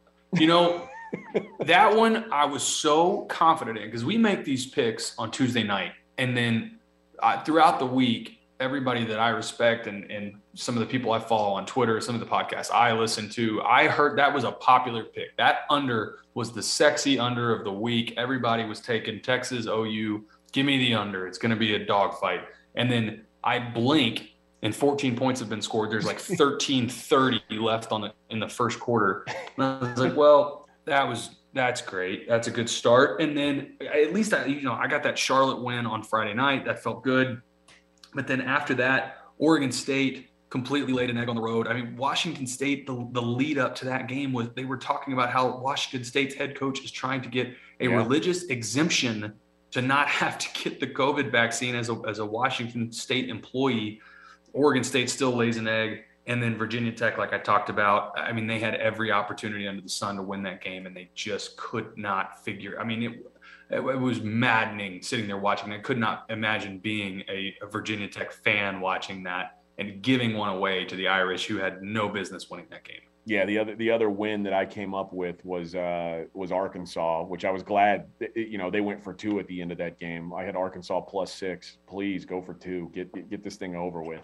That one I was so confident in because we make these picks on Tuesday night. And then throughout the week, everybody that I respect and some of the people I follow on Twitter, some of the podcasts I listen to, I heard that was a popular pick. That under was the sexy under of the week. Everybody was taking Texas, OU. Give me the under. It's going to be a dogfight. And then I blink, and 14 points have been scored. There's like 13:30 left in the first quarter. And I was like, well, that's great. That's a good start. And then at least I got that Charlotte win on Friday night. That felt good. But then after that, Oregon State completely laid an egg on the road. I mean, Washington State, the lead up to that game was they were talking about how Washington State's head coach is trying to get a religious exemption to not have to get the COVID vaccine as a Washington State employee. Oregon State still lays an egg. And then Virginia Tech, like I talked about, I mean, they had every opportunity under the sun to win that game, and they just could not figure. I mean, it was maddening sitting there watching. I could not imagine being a Virginia Tech fan watching that and giving one away to the Irish, who had no business winning that game. Yeah, the other win that I came up with was Arkansas, which I was glad. They went for 2 at the end of that game. I had Arkansas +6. Please go for 2. Get this thing over with.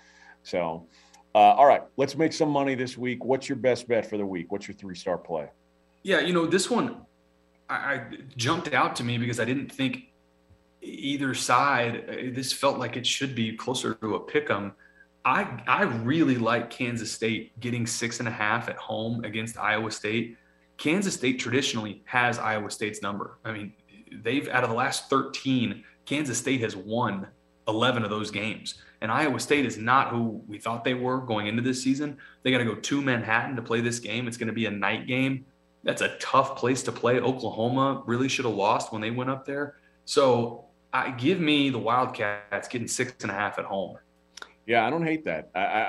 So, all right, let's make some money this week. What's your best bet for the week? What's your 3-star play? Yeah, this one I jumped out to me because I didn't think either side. This felt like it should be closer to a pick 'em. I really like Kansas State getting 6.5 at home against Iowa State. Kansas State traditionally has Iowa State's number. I mean, out of the last 13, Kansas State has won 11 of those games. And Iowa State is not who we thought they were going into this season. They got to go to Manhattan to play this game. It's going to be a night game. That's a tough place to play. Oklahoma really should have lost when they went up there. So give me the Wildcats getting 6.5 at home. Yeah, I don't hate that.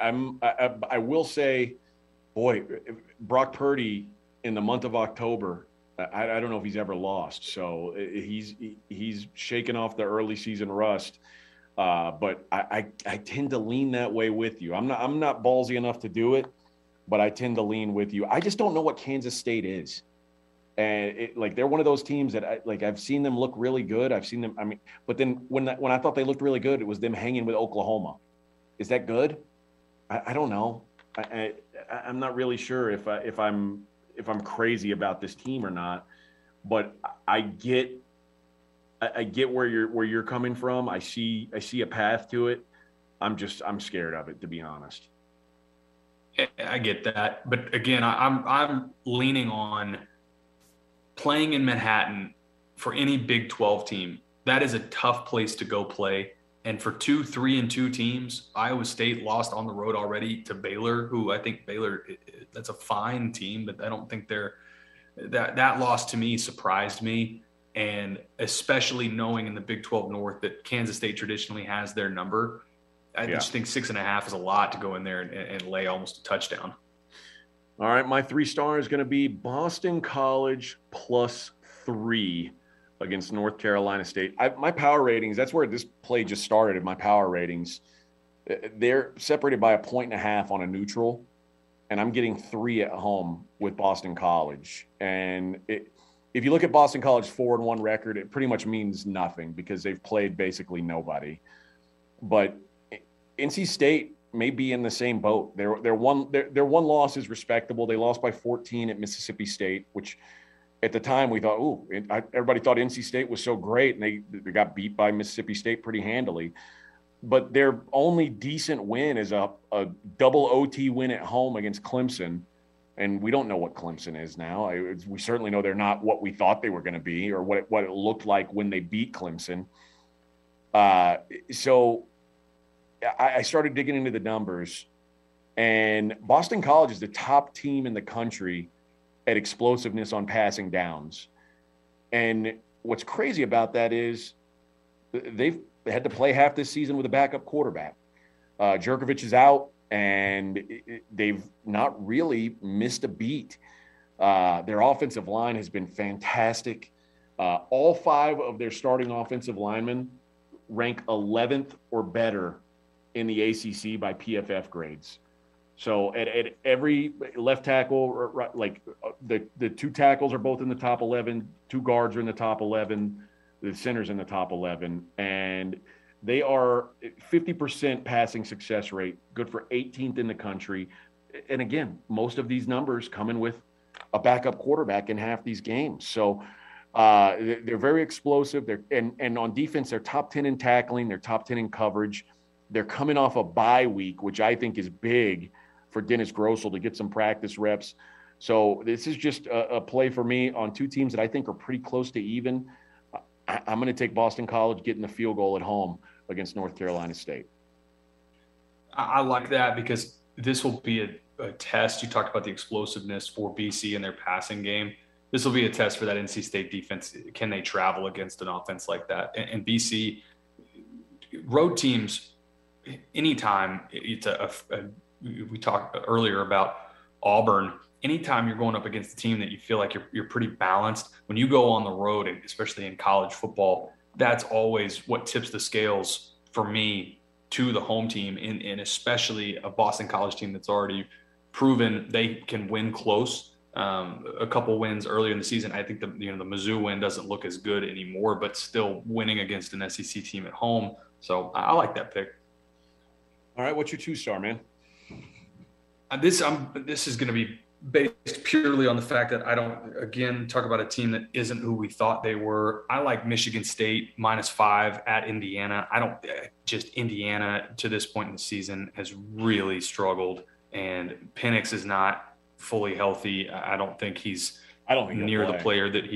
I will say, boy, Brock Purdy in the month of October, I don't know if he's ever lost. So he's shaking off the early season rust. But I tend to lean that way with you. I'm not ballsy enough to do it, but I tend to lean with you. I just don't know what Kansas State is. And they're one of those teams that I've seen them look really good. I've seen them. I mean, but then when I thought they looked really good, it was them hanging with Oklahoma. Is that good? I don't know. I'm not really sure if I'm crazy about this team or not. But I get where you're coming from. I see a path to it. I'm scared of it, to be honest. I get that, but again, I'm leaning on playing in Manhattan for any Big 12 team. That is a tough place to go play. And for 3-2 teams, Iowa State lost on the road already to Baylor, who I think Baylor, that's a fine team, but I don't think that loss to me surprised me. And especially knowing in the Big 12 North that Kansas State traditionally has their number, I just think 6.5 is a lot to go in there and lay almost a touchdown. All right, my 3-star is going to be Boston College +3 against North Carolina State. My power ratings, that's where this play just started. My power ratings, they're separated by 1.5 on a neutral, and I'm getting 3 at home with Boston College. And if you look at Boston College's 4-1 record, it pretty much means nothing because they've played basically nobody. But NC State may be in the same boat. Their one loss is respectable. They lost by 14 at Mississippi State, which at the time we thought, everybody thought NC State was so great, and they got beat by Mississippi State pretty handily. But their only decent win is a double OT win at home against Clemson. And we don't know what Clemson is now. We certainly know they're not what we thought they were going to be or what it looked like when they beat Clemson. So I started digging into the numbers, and Boston College is the top team in the country at explosiveness on passing downs. And what's crazy about that is they've had to play half this season with a backup quarterback. Jerkovich is out, and they've not really missed a beat. Their offensive line has been fantastic. All 5 of their starting offensive linemen rank 11th or better in the ACC by PFF grades. So at every left tackle, the 2 tackles are both in the top 11, 2 guards are in the top 11, the center's in the top 11, and they are 50% passing success rate, good for 18th in the country. And again, most of these numbers coming with a backup quarterback in half these games. So they're very explosive. And on defense, they're top 10 in tackling, they're top 10 in coverage. They're coming off a bye week, which I think is big for Dennis Grossel to get some practice reps. So this is just a play for me on 2 teams that I think are pretty close to even. I'm going to take Boston College getting the field goal at home against North Carolina State. I like that because this will be a test. You talked about the explosiveness for BC in their passing game. This will be a test for that NC State defense. Can they travel against an offense like that? And BC road teams, anytime it's we talked earlier about Auburn. Anytime you're going up against a team that you feel like you're pretty balanced, when you go on the road, and especially in college football, that's always what tips the scales for me to the home team, and especially a Boston College team that's already proven they can win close. A couple wins earlier in the season. I think the Mizzou win doesn't look as good anymore, but still winning against an SEC team at home. So I like that pick. All right, what's your 2-star, man? This is going to be based purely on the fact that I don't, again, talk about a team that isn't who we thought they were. I like Michigan State -5 at Indiana. Indiana to this point in the season has really struggled, and Penix is not fully healthy. I don't think he's near the player that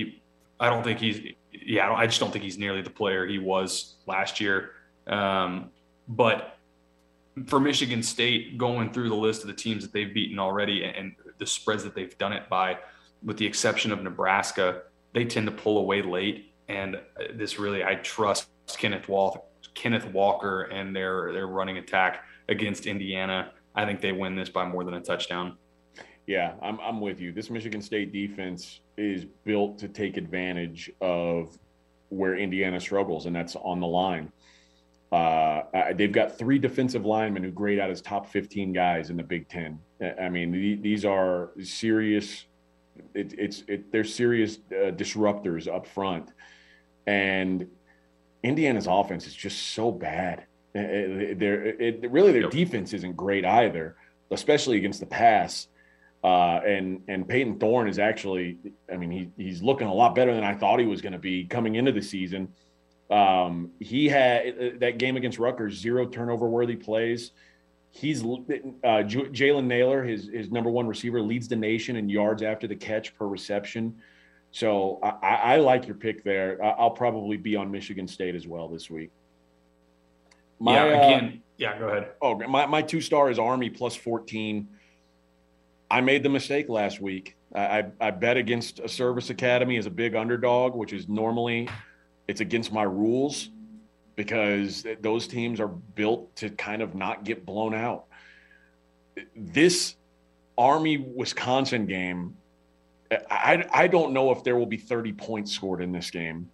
I just don't think he's nearly the player he was last year. But for Michigan State, going through the list of the teams that they've beaten already and the spreads that they've done it by, with the exception of Nebraska, they tend to pull away late. And I trust Kenneth Walker and their running attack against Indiana. I think they win this by more than a touchdown. Yeah, I'm with you. This Michigan State defense is built to take advantage of where Indiana struggles, and that's on the line. They've got 3 defensive linemen who grade out as top 15 guys in the Big Ten. I mean, these are serious. They're serious disruptors up front, and Indiana's offense is just so bad. Their defense isn't great either, especially against the pass. And Peyton Thorne is actually, I mean, he's looking a lot better than I thought he was going to be coming into the season. He had that game against Rutgers, 0 turnover worthy plays. He's Jalen Naylor, his number 1 receiver, leads the nation in yards after the catch per reception. So I like your pick there. I'll probably be on Michigan State as well this week. Go ahead. My 2-star is Army plus 14. I made the mistake last week. I bet against a service academy as a big underdog, which is normally it's against my rules because those teams are built to kind of not get blown out. This Army-Wisconsin game, I don't know if there will be 30 points scored in this game.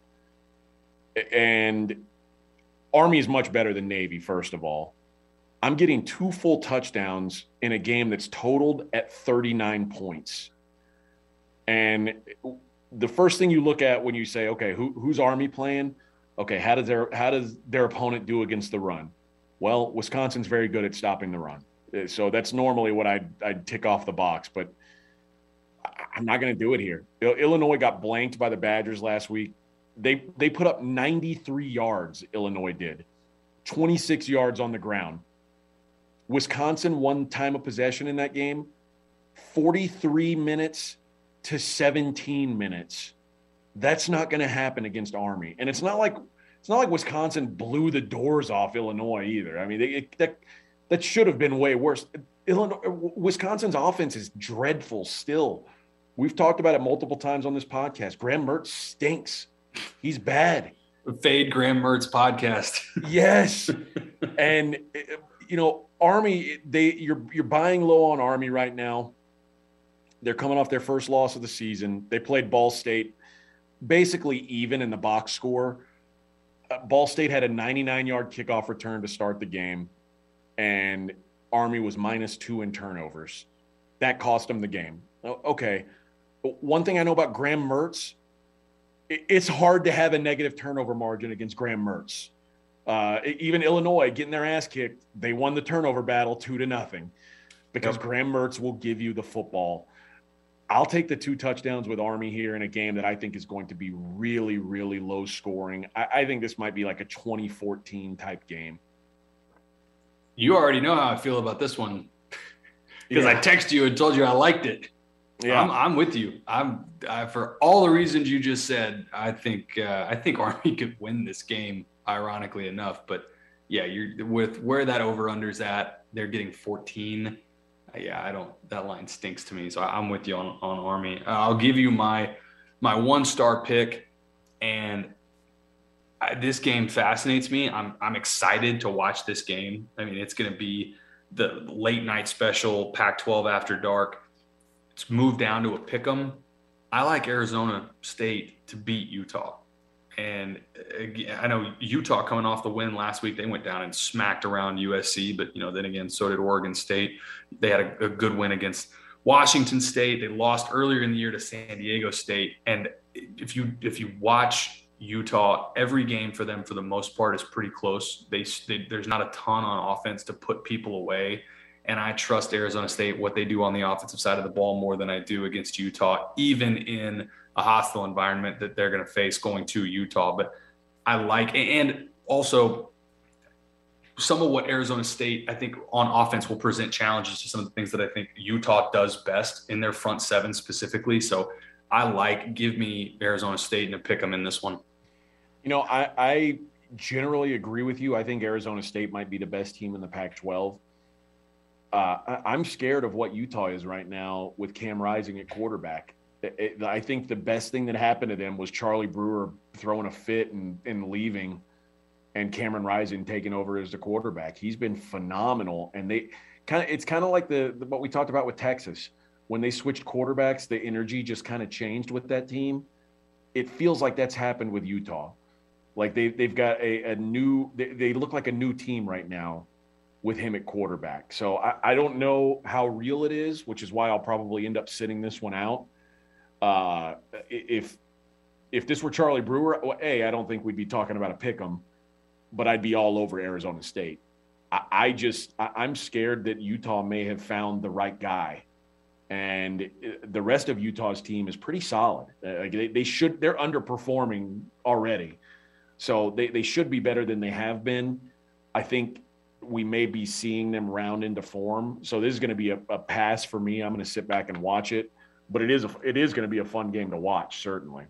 And Army is much better than Navy, first of all. I'm getting 2 full touchdowns in a game that's totaled at 39 points. And the first thing you look at when you say, okay, who's Army playing? Okay, how does their opponent do against the run? Well, Wisconsin's very good at stopping the run. So that's normally what I'd tick off the box, but I'm not going to do it here. Illinois got blanked by the Badgers last week. They put up 93 yards, Illinois did. 26 yards on the ground. Wisconsin won time of possession in that game, 43 minutes to 17 minutes. That's not going to happen against Army. And it's not like Wisconsin blew the doors off Illinois either. I mean, that should have been way worse. Wisconsin's offense is dreadful still. We've talked about it multiple times on this podcast. Graham Mertz stinks. He's bad. Fade Graham Mertz podcast. Yes. And Army, you're buying low on Army right now. They're coming off their first loss of the season. They played Ball State basically even in the box score. Ball State had a 99-yard kickoff return to start the game, and Army was -2 in turnovers. That cost them the game. Okay. But one thing I know about Graham Mertz, it's hard to have a negative turnover margin against Graham Mertz. Even Illinois getting their ass kicked, they won the turnover battle 2-0 because Graham Mertz will give you the football. I'll take the 2 touchdowns with Army here in a game that I think is going to be really, really low scoring. I think this might be like a 2014 type game. You already know how I feel about this one because I texted you and told you I liked it. Yeah, I'm with you. For all the reasons you just said. I think Army could win this game. Ironically enough, but yeah, you're with where that over/under's at. They're getting 14. That line stinks to me. So I'm with you on Army. I'll give you my 1-star pick, and this game fascinates me. I'm excited to watch this game. I mean, it's going to be the late night special, Pac-12 after dark. It's moved down to a pick'em. I like Arizona State to beat Utah. And I know Utah coming off the win last week, they went down and smacked around USC, but then again, so did Oregon State. They had a good win against Washington State. They lost earlier in the year to San Diego State. And if you watch Utah, every game for them for the most part is pretty close. There's not a ton on offense to put people away. And I trust Arizona State, what they do on the offensive side of the ball more than I do against Utah, even in a hostile environment that they're going to face going to Utah. But I like, and also some of what Arizona State, I think on offense will present challenges to some of the things that I think Utah does best in their front seven specifically. So give me Arizona State and pick them in this one. I generally agree with you. I think Arizona State might be the best team in the Pac-12. I'm scared of what Utah is right now with Cam Rising at quarterback. I think the best thing that happened to them was Charlie Brewer throwing a fit and leaving, and Cameron Rising taking over as the quarterback. He's been phenomenal, and it's kind of like what we talked about with Texas. When they switched quarterbacks, the energy just kind of changed with that team. It feels like that's happened with Utah. Like they've got a new, they look like a new team right now with him at quarterback. So I don't know how real it is, which is why I'll probably end up sitting this one out. If this were Charlie Brewer, well, I don't think we'd be talking about a pick 'em, but I'd be all over Arizona State. I'm scared that Utah may have found the right guy, and the rest of Utah's team is pretty solid. They're underperforming already, so they should be better than they have been. I think we may be seeing them round into form. So this is going to be a pass for me. I'm going to sit back and watch it, but it is going to be a fun game to watch, certainly.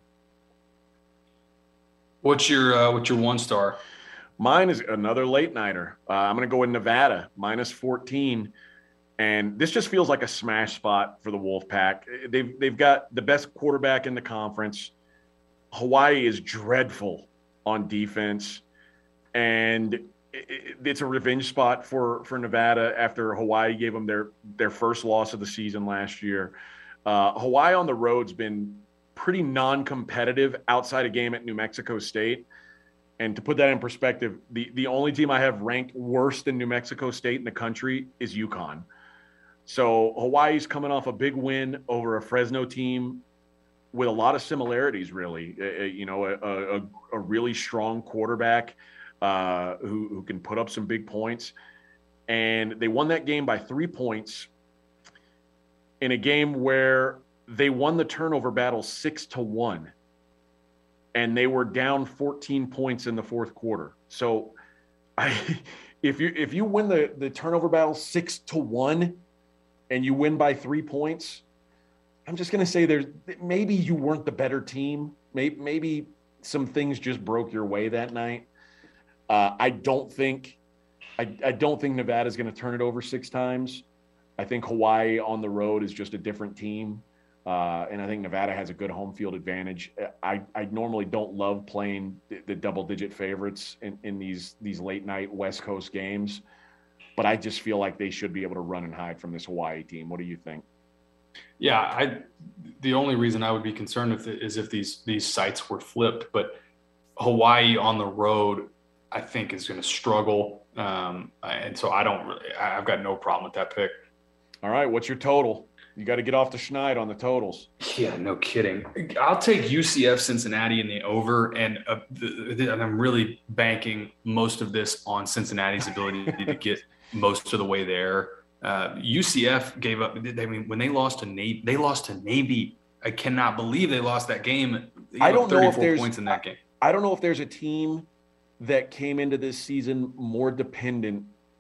What's your 1 star? Mine is another late nighter. I'm going to go in Nevada, -14. And this just feels like a smash spot for the Wolfpack. They've got the best quarterback in the conference. Hawaii is dreadful on defense. And it's a revenge spot for Nevada after Hawaii gave them their first loss of the season last year. Hawaii on the road's been pretty non-competitive outside a game at New Mexico State. And to put that in perspective, the only team I have ranked worse than New Mexico State in the country is UConn. So Hawaii's coming off a big win over a Fresno team with a lot of similarities, really. A really strong quarterback who can put up some big points. And they won that game by 3 points in a game where they won the turnover battle 6-1. And they were down 14 points in the fourth quarter. So if you win the turnover battle 6-1 and you win by 3 points, I'm just going to say maybe you weren't the better team. Maybe some things just broke your way that night. I don't think Nevada's going to turn it over 6 times. I think Hawaii on the road is just a different team. And I think Nevada has a good home field advantage. I normally don't love playing the double-digit favorites in these late night West Coast games, but I just feel like they should be able to run and hide from this Hawaii team. What do you think? Yeah, the only reason I would be concerned is if these sites were flipped, but Hawaii on the road, I think, is going to struggle, and so I've got no problem with that pick. All right, what's your total? You got to get off the schneid on the totals. Yeah, no kidding. I'll take UCF Cincinnati in the over, and I'm really banking most of this on Cincinnati's ability to get most of the way there. UCF gave up. I mean, when they lost to Navy. I cannot believe they lost that game. I don't know if 34 points in that game. I don't know if there's a team that came into this season more dependent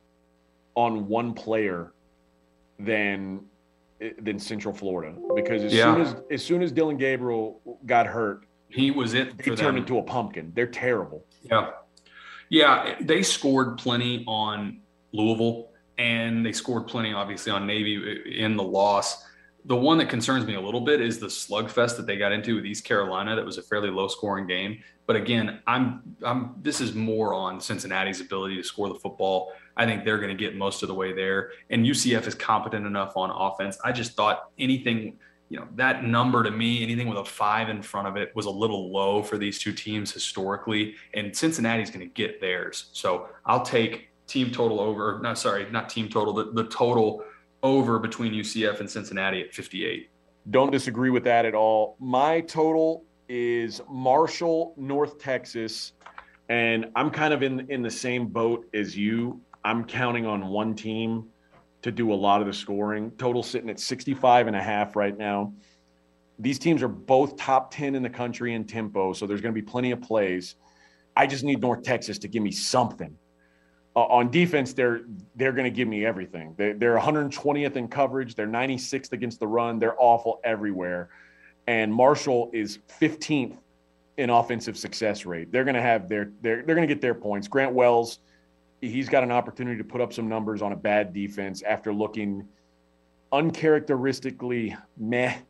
on one player than Central Florida, because as soon as Dylan Gabriel got hurt, he was it. They turned into a pumpkin. They're terrible. Yeah. They scored plenty on Louisville, and they scored plenty, obviously, on Navy in the loss. The one that concerns me a little bit is the slugfest that they got into with East Carolina. That was a fairly low-scoring game. But again, this is more on Cincinnati's ability to score the football. I think they're going to get most of the way there. And UCF is competent enough on offense. I just thought anything, that number to me, anything with a 5 in front of it was a little low for these two teams historically. And Cincinnati's going to get theirs. So I'll take team total over. No, sorry, not team total. The total over between UCF and Cincinnati at 58. Don't disagree with that at all. My total is Marshall, North Texas, and I'm kind of in the same boat as you. I'm counting on one team to do a lot of the scoring. Total sitting at 65.5 right now. These teams are both top 10 in the country in tempo, so there's going to be plenty of plays. I just need North Texas to give me something. On defense, they're going to give me everything. They're 120th in coverage. They're 96th against the run. They're awful everywhere. And Marshall is 15th in offensive success rate. They're going to have they're going to get their points. Grant Wells, he's got an opportunity to put up some numbers on a bad defense after looking uncharacteristically meh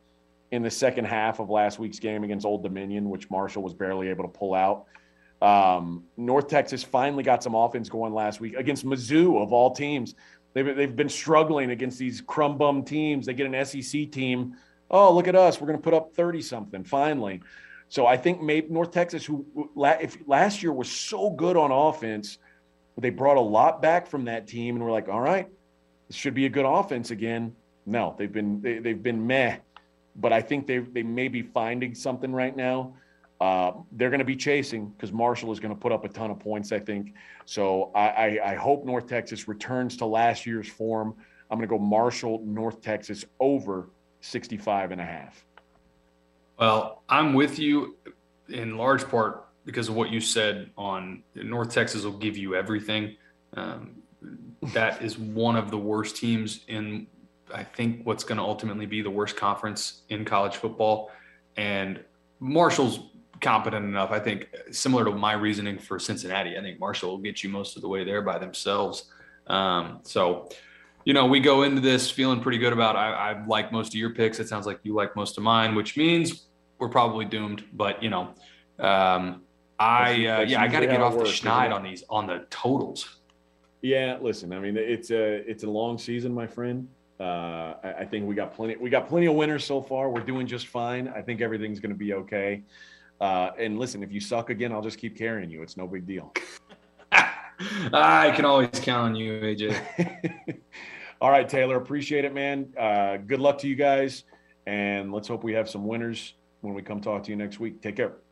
in the second half of last week's game against Old Dominion, which Marshall was barely able to pull out. North Texas finally got some offense going last week against Mizzou, of all teams. They've been struggling against these crumb bum teams. They get an SEC team. Oh, look at us. We're going to put up 30-something finally. So I think maybe North Texas, if last year was so good on offense, they brought a lot back from that team, and we're like, all right, this should be a good offense again. No, they've been meh. But I think they may be finding something right now. They're going to be chasing because Marshall is going to put up a ton of points, I think. So I hope North Texas returns to last year's form. I'm going to go Marshall, North Texas over 65.5. Well, I'm with you in large part because of what you said on North Texas will give you everything. That is one of the worst teams in, I think, what's going to ultimately be the worst conference in college football. And Marshall's competent enough, I think, similar to my reasoning for Cincinnati. I think Marshall will get you most of the way there by themselves. So, we go into this feeling pretty good about I like most of your picks. It sounds like you like most of mine, which means we're probably doomed. But, I got to get off the schneid on the totals. Yeah, listen, I mean, it's a long season, my friend. I think we got plenty of winners so far. We're doing just fine. I think everything's going to be okay. And listen, if you suck again, I'll just keep carrying you. It's no big deal. I can always count on you, AJ. All right, Taylor, appreciate it, man. Good luck to you guys. And let's hope we have some winners when we come talk to you next week. Take care.